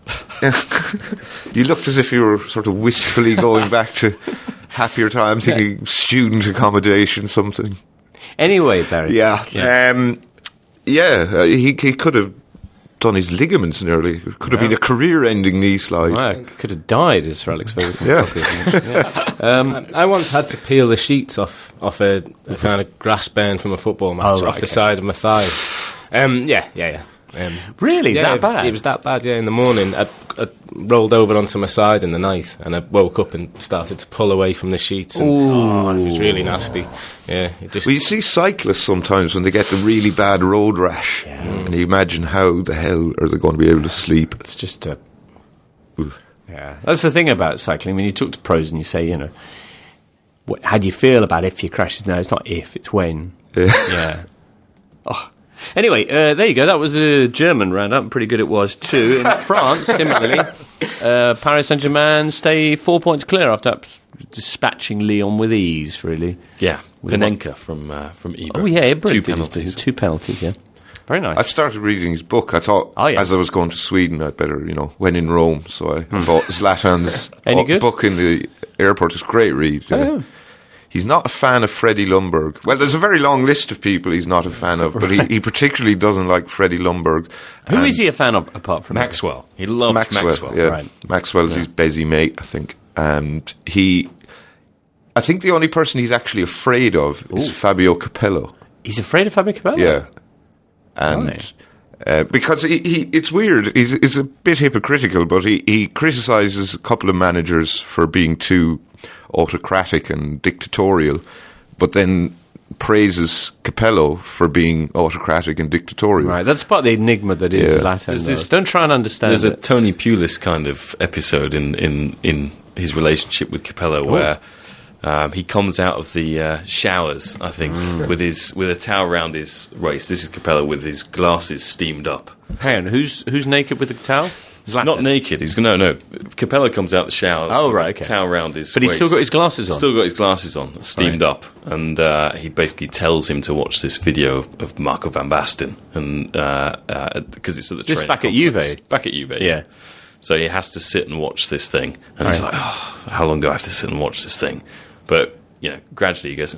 You looked as if you were sort of wistfully going back to happier times, thinking yeah. student accommodation, something. Anyway, Barry. Yeah. Yeah, um, yeah uh, he, he could have done his ligaments nearly. It could have yeah. been a career-ending knee slide. Well, could have died, as Sir Alex Ferguson. Yeah. yeah. Um, I once had to peel the sheets off, off a, a kind of grass burn from a football match oh, off right, the okay. side of my thigh. Um, yeah, yeah, yeah. Um, really? Yeah, that bad? It was that bad, yeah. In the morning, I, I rolled over onto my side in the night, and I woke up and started to pull away from the sheets. And, oh, it was really nasty. Yeah, it just... Well, you see cyclists sometimes when they get the really bad road rash, yeah. and you imagine how the hell are they going to be able to sleep? It's just a... Oof. Yeah, that's the thing about cycling. When you talk to pros and you say, you know, what, how do you feel about if you crash? No, it's not if, it's when. Yeah. yeah. Oh. Anyway, uh, there you go. That was a German roundup. Pretty good it was, too. In France, similarly, uh, Paris Saint-Germain stay four points clear after dispatching Lyon with ease, really. Yeah, Panenka from uh, from Ebro. Oh, yeah, two penalties. Two penalties, yeah. Very nice. I've started reading his book. I thought, oh, yeah. as I was going to Sweden, I'd better, you know, when in Rome. So I hmm. bought Zlatan's Any book, good? book in the airport. It's a great read. Oh, uh, yeah. He's not a fan of Freddie Ljungberg. Well, there's a very long list of people he's not a fan of, but he, he particularly doesn't like Freddie Ljungberg. Who is he a fan of, apart from Maxwell? He loves Maxwell. Maxwell. Yeah. Right. Maxwell's yeah. his busy mate, I think. And he... I think the only person he's actually afraid of Ooh. is Fabio Capello. He's afraid of Fabio Capello? Yeah. And... Right. Uh, because he, he, it's weird. He's, he's a bit hypocritical, but he, he criticises a couple of managers for being too autocratic and dictatorial, but then praises Capello for being autocratic and dictatorial. Right, that's part of the enigma that is yeah. Latin. This, don't try and understand There's it. a Tony Pulis kind of episode in, in, in his relationship with Capello Ooh. where um, he comes out of the uh, showers, I think, mm. with his with a towel around his waist. This is Capello with his glasses steamed up. Hang on, who's, who's naked with the towel? Zlatan. Not naked. He's no, no. Capello comes out the shower. Oh right, okay. Towel around his. But he's waist. still got his glasses on. Still got his glasses on, steamed right. up, and uh, he basically tells him to watch this video of Marco van Basten, and because uh, uh, it's at the this back complex. at Juve, back at Juve, yeah. So he has to sit and watch this thing, and right. he's like, oh, "How long do I have to sit and watch this thing?" But you know, gradually he goes, oh,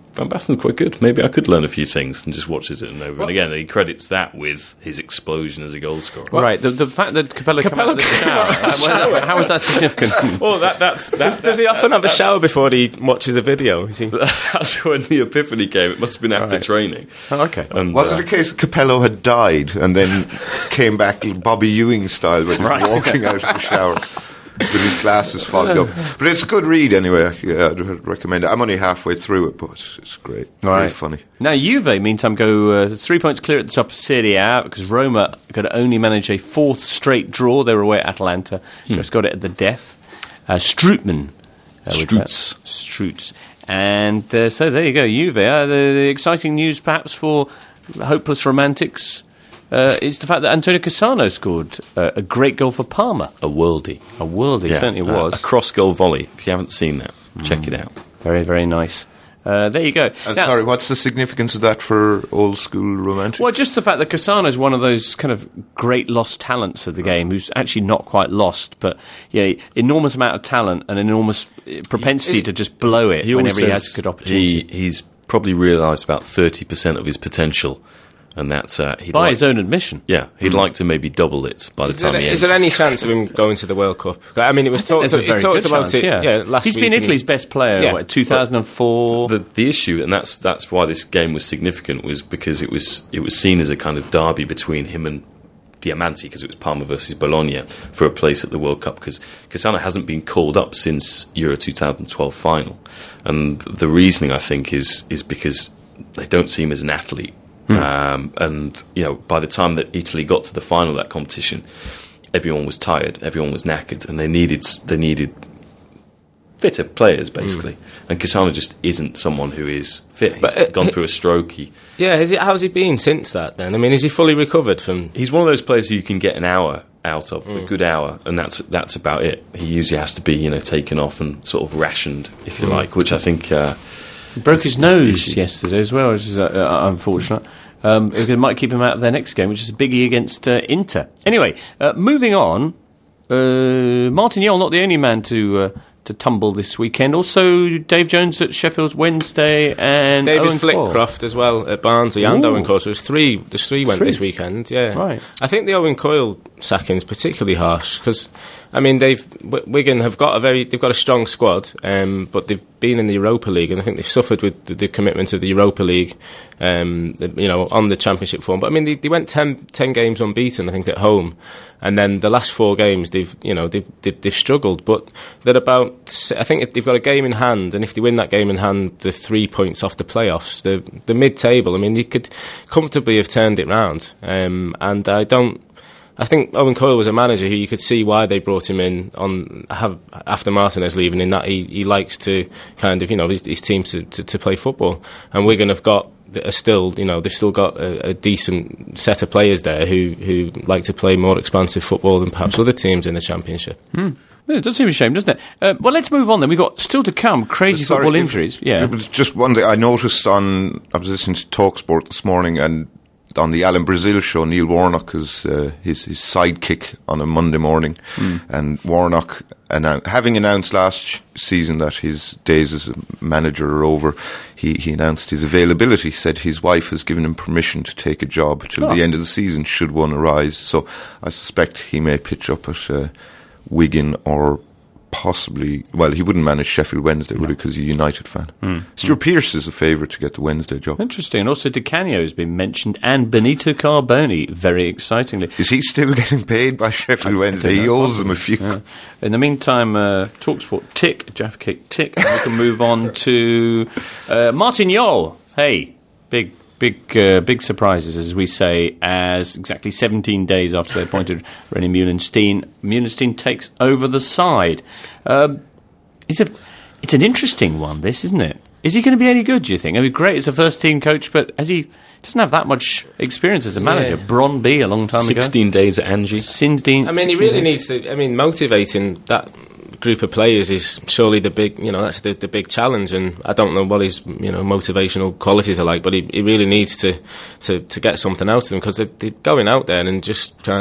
Van Basten's quite good. Maybe I could learn a few things and just watches it and over and again. And he credits that with his explosion as a goal scorer. Right, the, the fact that Capello, Capello came out of the shower, how, how is that significant? Well, that, that's... That, Does, does he often have a shower before he watches a video? Is he? That's when the epiphany came. It must have been after Right. training. Oh, okay. And, Was uh, it a case that Capello had died and then came back Bobby Ewing style when he was walking out of the shower with his glasses fogged up? But it's a good read anyway. Yeah, I'd recommend it. I'm only halfway through it, but it's great. Very Right. funny. Now, Juve, meantime, go uh, three points clear at the top of Serie A because Roma could only manage a fourth straight draw. They were away at Atalanta. Hmm. Just got it at the death. Uh, Strootman. Uh, with that. Strutz. Strutz. And uh, so there you go, Juve. Uh, the, the exciting news, perhaps, for hopeless romantics uh, is the fact that Antonio Cassano scored uh, a great goal for Parma. A worldie. A worldie, certainly uh, was. A cross-goal volley. If you haven't seen that, check it out. Very, very nice. Uh, there you go. And Now- sorry, what's the significance of that for old school romantic? Well, just the fact that Cassano is one of those kind of great lost talents of the game, who's actually not quite lost, but yeah, enormous amount of talent and enormous uh, propensity He- to just blow it He always whenever he says has a good opportunity. He, he's probably realised about thirty percent of his potential, and that's uh, he'd By like, his own admission. Yeah, he'd like to maybe double it by the Is time there, he is ends there his any career. chance of him going to the World Cup? I mean, it was talked, There's a it very talked good about chance, it. yeah. Yeah, last He's week been and- Italy's best player, Yeah. what, two thousand four? The the issue, and that's that's why this game was significant, was because it was it was seen as a kind of derby between him and Diamanti, because it was Parma versus Bologna for a place at the World Cup, because Cassano hasn't been called up since Euro twenty twelve final, and the reasoning I think is is because they don't see him as an athlete. Um, and you know, by the time that Italy got to the final of that competition, everyone was tired, everyone was knackered, and they needed they needed fitter players basically. And Cassano just isn't someone who is fit. He's But, uh, gone he- through a stroke. He Yeah, has he, how's he been since that then? I mean, is he fully recovered from... he's one of those players who you can get an hour out of, Mm. a good hour, and that's that's about it. He usually has to be, you know, taken off and sort of rationed, if you Mm. like, which I think uh, He broke his It's- it's the nose issue. yesterday as well, which is uh, uh, unfortunate. Um, it might keep him out of their next game, which is a biggie against uh, Inter. Anyway, uh, moving on, uh, Martin Jol not the only man to uh, to tumble this weekend. Also, Dave Jones at Sheffield Wednesday and David Owen Coyle. Flitcroft as well at Barnsley and Ooh. Owen Coyle. So there's three, there's three went Three? this weekend, yeah. Right. I think the Owen Coyle sacking is particularly harsh because, I mean, they've w- Wigan have got a very, they've got a strong squad, um, but they've been in the Europa League, and I think they've suffered with the, the commitment of the Europa League, um, the, you know, on the Championship form. But I mean, they, they went ten, ten games unbeaten, I think, at home, and then the last four games they've, you know, they've they've, they've struggled. But they're about, I think, if they've got a game in hand, and if they win that game in hand, they're three points off the playoffs. The the mid-table, I mean, they could comfortably have turned it round, um, and I don't. I think Owen Coyle was a manager who you could see why they brought him in on have, after Martinez leaving, in that he, he likes to kind of, you know, his, his team to, to, to play football. And Wigan have got, are still, you know, they've still got a, a decent set of players there who, who like to play more expansive football than perhaps other teams in the Championship. Yeah, it does seem a shame, doesn't it? Uh, well, let's move on then. We've got still to come crazy Sorry, football if- injuries. Yeah. It was just one thing I noticed on, I was listening to TalkSport this morning, and on the Alan Brazil show, Neil Warnock is uh, his, his sidekick on a Monday morning. Mm. And Warnock, annou- having announced last season that his days as a manager are over, he, he announced his availability, said his wife has given him permission to take a job till Oh. the end of the season, should one arise. So I suspect he may pitch up at uh, Wigan or possibly, well, he wouldn't manage Sheffield Wednesday, would he, because he's a United fan. Mm. Stuart mm. Pearce is a favourite to get the Wednesday job. Interesting. And also Di Canio has been mentioned, and Benito Carboni, very excitingly. Is he still getting paid by Sheffield Wednesday? He owes them a few. Yeah. In the meantime, uh, TalkSport tick, Jaffa Cake tick, and we can move on to uh, Martin Jol. Hey, big Big uh, big surprises, as we say, as exactly seventeen days after they appointed René Meulenstein, Meulenstein takes over the side. Um, it's a it's an interesting one, this, isn't it? Is he going to be any good, do you think? I mean, great as a first-team coach, but has he doesn't have that much experience as a manager. Yeah. Bronby, a long time sixteen ago. sixteen days at Angie. sixteen, I mean, he really needs to, I mean, motivating that group of players is surely the big, you know, that's the, the big challenge, and I don't know what his, you know, motivational qualities are like, but he, he really needs to, to, to get something out of them, because they're, they're going out there and just kind of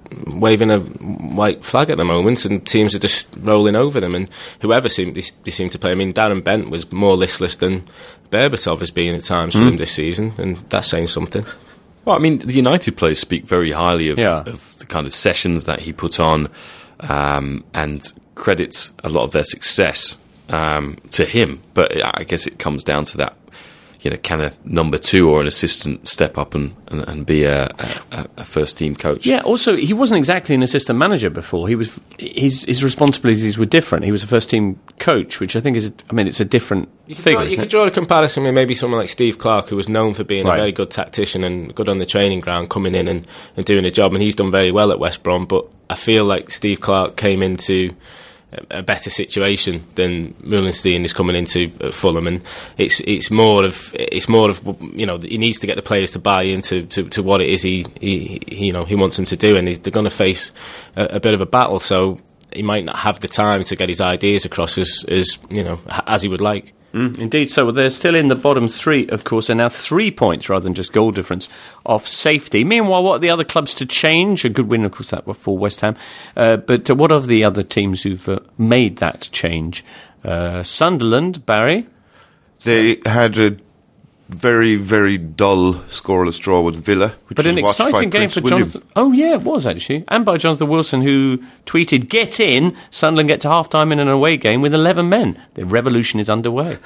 waving a white flag at the moment, and teams are just rolling over them. And whoever seem, they, they seem to play, I mean, Darren Bent was more listless than Berbatov has been at times for mm. them this season, and that's saying something. Well, I mean, the United players speak very highly of, yeah. of the kind of sessions that he put on, um, and credits a lot of their success um, to him. But I guess it comes down to that, you know, can a number two or an assistant step up and, and, and be a, a, a first team coach? Yeah. Also, he wasn't exactly an assistant manager before. He was his his responsibilities were different. He was a first team coach, which I think is, I mean, it's a different you thing. Draw, you could draw a comparison with maybe someone like Steve Clarke, who was known for being right. a very good tactician and good on the training ground, coming in and, and doing a job, and he's done very well at West Brom. But I feel like Steve Clarke came into a better situation than Mullenstein is coming into at Fulham, and it's it's more of it's more of you know, he needs to get the players to buy into to, to what it is he, he, he you know he wants them to do, and they're going to face a, a bit of a battle, so he might not have the time to get his ideas across as as you know as he would like. Mm, indeed, so they're still in the bottom three, of course, and now three points rather than just goal difference off safety. Meanwhile, what are the other clubs to change? A good win, of course, that was for West Ham. Uh, but uh, what are the other teams who've uh, made that change? Uh, Sunderland, Barry? They had a very, very dull scoreless draw with Villa, which but was an watched by exciting game Prince for William. Jonathan. Oh, yeah, it was actually. And by Jonathan Wilson, who tweeted, "Get in, Sunderland get to half-time in an away game with eleven men. The revolution is underway."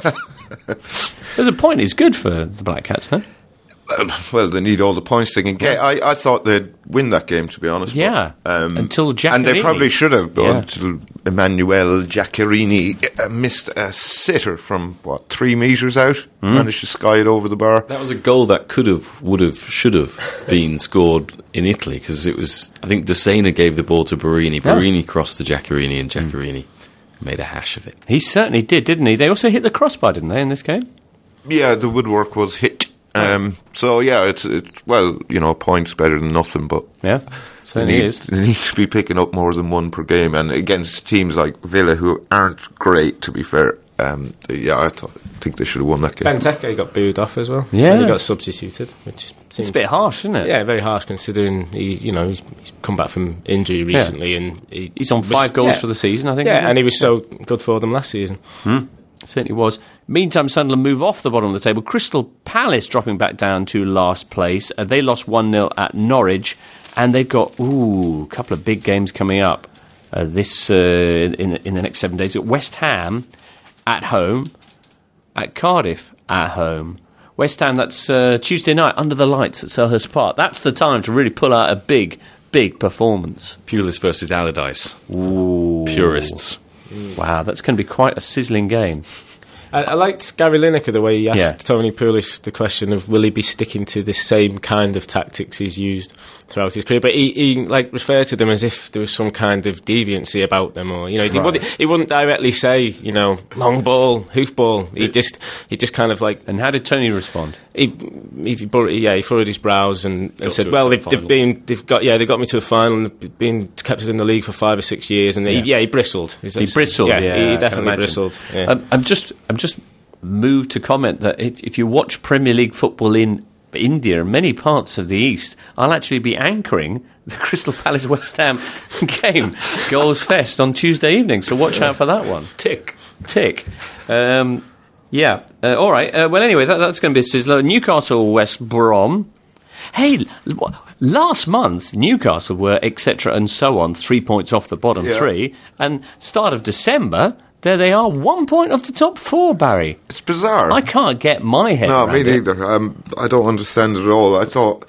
There's a point. It's good for the Black Cats, no? Well, they need all the points they can get. Yeah. I, I thought they'd win that game, to be honest. Yeah, but, um, until Giaccherini. And they probably should have, but Yeah. until Emmanuel Giaccherini uh, missed a sitter from, what, three metres out? Mm. Managed to sky it over the bar. That was a goal that could have, would have, should have been scored in Italy, because it was, I think, De Sena gave the ball to Barini. Barini crossed to Giaccherini, and Giaccherini mm. made a hash of it. He certainly did, didn't he? They also hit the crossbar, didn't they, in this game? Yeah, the woodwork was hit. Um, so yeah, it's it's well, you know, a point's better than nothing, but yeah, certainly they need, is. They need to be picking up more than one per game, and against teams like Villa, who aren't great, to be fair. Um, yeah, I, th- I think they should have won that game. Benteke got booed off as well. Yeah, and he got substituted, which seems it's a bit harsh, isn't it? Yeah, very harsh considering he, you know, he's, he's come back from injury recently, yeah. and he he's on five was, goals yeah. for the season, I think. Yeah, and he was so good for them last season. Hmm. Certainly was. Meantime, Sunderland move off the bottom of the table. Crystal Palace dropping back down to last place. Uh, they lost one nil at Norwich, and they've got ooh, a couple of big games coming up uh, this uh, in, in the next seven days. At West Ham at home, at Cardiff at home. West Ham, that's uh, Tuesday night under the lights at Selhurst Park. That's the time to really pull out a big, big performance. Pulis versus Allardyce. Ooh. Purists. Wow, that's going to be quite a sizzling game. I, I liked Gary Lineker, the way he asked Yeah. Tony Pulis the question of will he be sticking to the same kind of tactics he's used throughout his career, but he, he like referred to them as if there was some kind of deviancy about them, or you know, he, Right. wouldn't, he wouldn't directly say, you know, long ball, hoof ball. He just he just kind of like And how did Tony respond? he, he bur- yeah he furrowed his brows and, and Got said, to a well, they've, final. they've been they've got yeah they got me to a final and they've been kept us in the league for five or six years, and Yeah. he, yeah he bristled. Is He that- bristled, yeah, I he can definitely imagine. bristled. Yeah. Um, I'm just, I'm just moved to comment that if, if you watch Premier League football in India and many parts of the East, I'll actually be anchoring the Crystal Palace West Ham game, Goals Fest, on Tuesday evening. So watch out for that one. Tick, tick. Um, yeah. Uh, all right. Uh, well, anyway, that, that's going to be a sizzler. Newcastle West Brom. Hey, l- last month Newcastle were et cetera and so on, three points off the bottom Yeah. three, and start of December. There they are, one point off the top four, Barry. It's bizarre. I can't get my head No, around me it. neither. Um, I don't understand it at all. I thought,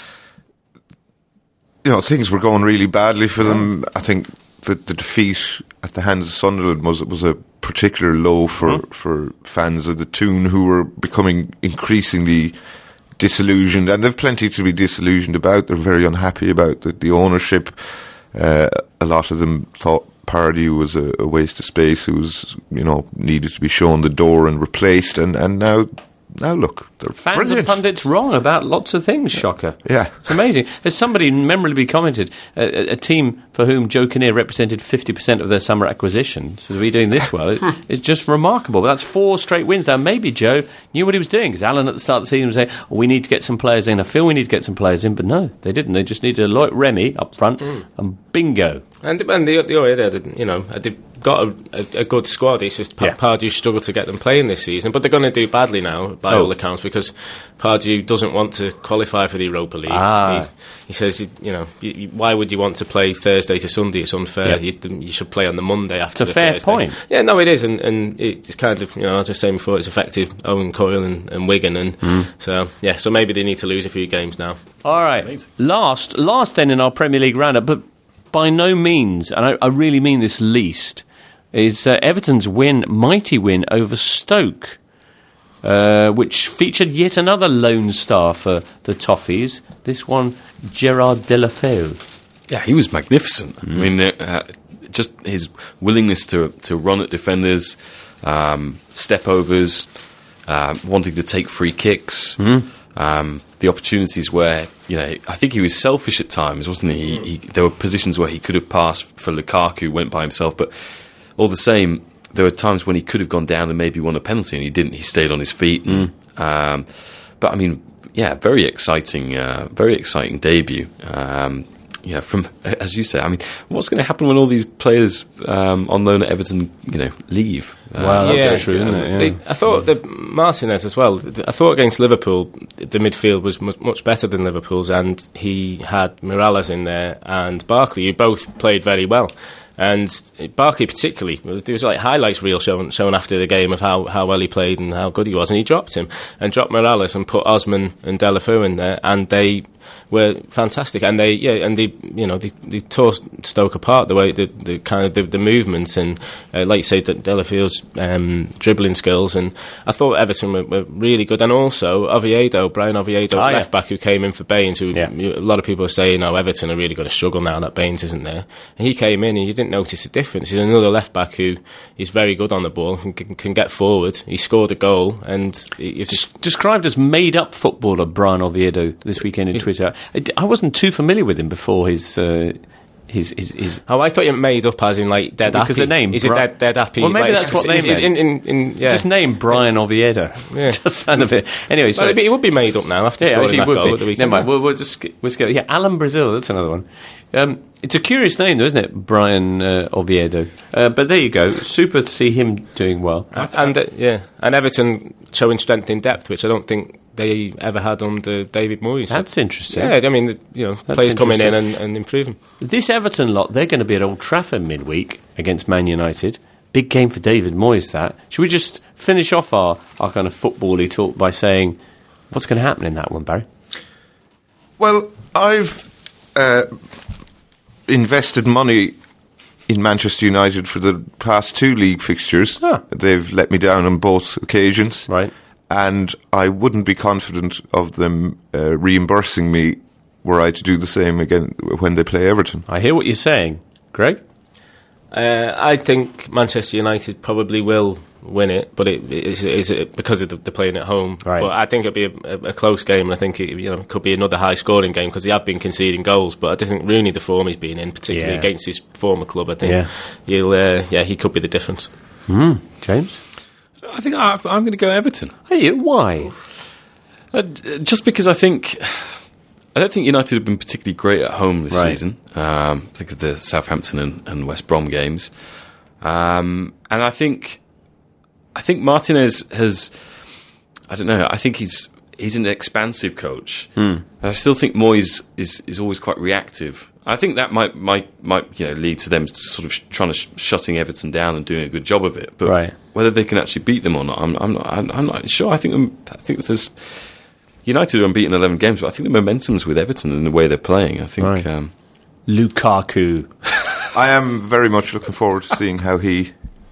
you know, things were going really badly for them. I think that the defeat at the hands of Sunderland was was a particular low for, Mm. for fans of the Toon, who were becoming increasingly disillusioned, and they've plenty to be disillusioned about. They're very unhappy about the, the ownership. Uh, a lot of them thought Pardew was a, a waste of space, who was, you know, needed to be shown the door and replaced, and, and now now look, they're Fans brilliant. and pundits wrong about lots of things, shocker. Yeah. It's amazing. As somebody memorably commented, a, a team for whom Joe Kinnear represented fifty percent of their summer acquisition, so to be doing this well, it, it's just remarkable. But that's four straight wins. Now, maybe Joe knew what he was doing, because Alan at the start of the season was saying, oh, we need to get some players in. I feel we need to get some players in, but no, they didn't. They just needed Lloyd Remy up front, mm. and bingo. And, and the, the other, you know, they've got a, a, a good squad. It's just yeah. Pardew struggled to get them playing this season, but they're going to do badly now, by oh. all accounts, because Pardew doesn't want to qualify for the Europa League. Ah. He, he says, you know, you, you, why would you want to play Thursday to Sunday? It's unfair. Yeah. You, you should play on the Monday after. It's a the fair Thursday. point. Yeah, no, it is, and, and it's kind of, you know, I was just saying before, it's effective. Owen Coyle and, and Wigan, and mm. so yeah, so maybe they need to lose a few games now. All right, Amazing. last, last then in our Premier League roundup, but by no means, and I, I really mean this least, is uh, Everton's win, mighty win over Stoke, uh, which featured yet another lone star for the Toffees. This one, Gerard Deulofeu. Yeah, he was magnificent. Mm. I mean, uh, just his willingness to to run at defenders, um, step overs, uh, wanting to take free kicks. Mm. Um, the opportunities where, you know, I think he was selfish at times, wasn't he? he, he there were positions where he could have passed for Lukaku, went by himself, but all the same, there were times when he could have gone down and maybe won a penalty, and he didn't. He stayed on his feet. And, mm. um, but I mean, yeah, very exciting, uh, very exciting debut. Um, yeah, from as you say, I mean, what's going to happen when all these players um, on loan at Everton, you know, leave? Well, uh, that's yeah, true, isn't it? Yeah. They, I thought that Martinez as well. I thought against Liverpool, the midfield was much, much better than Liverpool's, and he had Morales in there and Barkley, who both played very well. And Barkley particularly, there was like highlights reel shown, shown after the game of how, how well he played and how good he was, and he dropped him and dropped Morales and put Osman and Deulofeu in there, and they were fantastic. And they, yeah, and they, you know, they, they tore Stoke apart the way the, the kind of the, the movements and, uh, like you say, Deulofeu's um, dribbling skills. And I thought Everton were, were really good. And also Oviedo, Brian Oviedo, oh, left yeah. back, who came in for Baines. Who yeah. a lot of people are saying, "Oh, Everton are really going to struggle now that Baines isn't there." And he came in, and you didn't notice a difference. He's another left back who is very good on the ball, can, can get forward. He scored a goal, and if Des- described as made-up footballer Brian Oviedo this weekend in Twitter. I wasn't too familiar with him before his. Uh, His, his, his oh, I thought you made up as in like dead because happy. the name is it dead, dead happy? Well, maybe like, that's what they meant. In, in, in, yeah. Just name Brian Oviedo. Yeah, just sound a bit. Anyway, so well, it would be made up now after yeah, scoring that would goal be. at the weekend. Never mind. We'll, we'll just we'll just go. Yeah, Alan Brazil. That's another one. Um, it's a curious name, though, isn't it, Brian uh, Oviedo? Uh, but there you go. Super to see him doing well. And, and uh, yeah, and Everton showing strength in depth, which I don't think they ever had under David Moyes. That's interesting. Yeah, I mean, you know, That's players coming in and, and improving. This Everton lot, they're going to be at Old Trafford midweek against Man United. Big game for David Moyes, that. Should we just finish off our, our kind of football-y talk by saying what's going to happen in that one, Barry? Well, I've uh, invested money in Manchester United for the past two league fixtures. Ah. They've let me down on both occasions. Right. And I wouldn't be confident of them uh, reimbursing me were I to do the same again when they play Everton. I hear what you're saying. Greg? Uh, I think Manchester United probably will win it, but it is it, it, because of the, they're playing at home. Right. But I think it'll be a, a, a close game, and I think it, you know, could be another high-scoring game because they have been conceding goals. But I do think Rooney, the form he's been in, particularly yeah. against his former club, I think yeah. he'll uh, yeah he could be the difference. Mm. James? I think I, I'm going to go Everton. Are you? Why? Uh, just because I think I don't think United have been particularly great at home this right. season. Um, think of the Southampton and, and West Brom games, um, and I think I think Martinez has. I don't know. I think he's he's an expansive coach. Hmm. I still think Moyes is is always quite reactive. I think that might might might you know lead to them sort of sh- trying to sh- shutting Everton down and doing a good job of it. But right. whether they can actually beat them or not, I'm, I'm not. I'm, I'm not sure. I think um, I think there's United are unbeaten eleven games, but I think the momentum's with Everton in the way they're playing. I think right. um, Lukaku. I am very much looking forward to seeing how he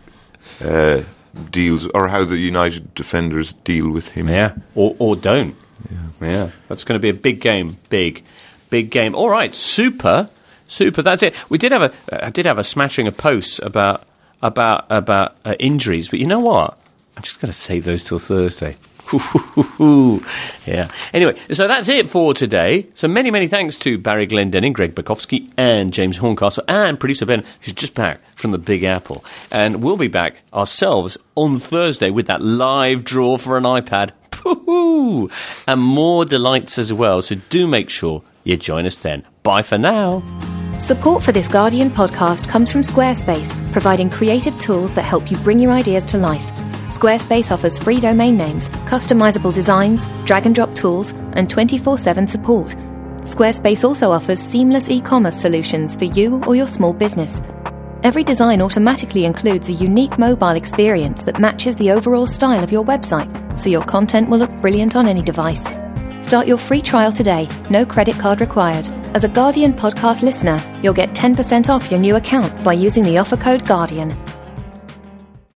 uh, deals, or how the United defenders deal with him. Yeah, or or don't. Yeah, yeah. That's going to be a big game. Big. Big game. All right, super, super. That's it. We did have a, I did have a smattering of posts about about about uh, injuries, but you know what? I'm just going to save those till Thursday. Yeah. Anyway, so that's it for today. So many, many thanks to Barry Glendenning, Greg Bukowski, and James Horncastle, and producer Ben, who's just back from the Big Apple. And we'll be back ourselves on Thursday with that live draw for an iPad. Woo-hoo! And more delights as well. So do make sure you join us then. Bye for now. Support for this Guardian podcast comes from Squarespace, providing creative tools that help you bring your ideas to life. Squarespace offers free domain names, customizable designs, drag-and-drop tools, and twenty-four seven support. Squarespace also offers seamless e-commerce solutions for you or your small business. Every design automatically includes a unique mobile experience that matches the overall style of your website, so your content will look brilliant on any device. Start your free trial today, no credit card required. As a Guardian podcast listener, you'll get ten percent off your new account by using the offer code Guardian.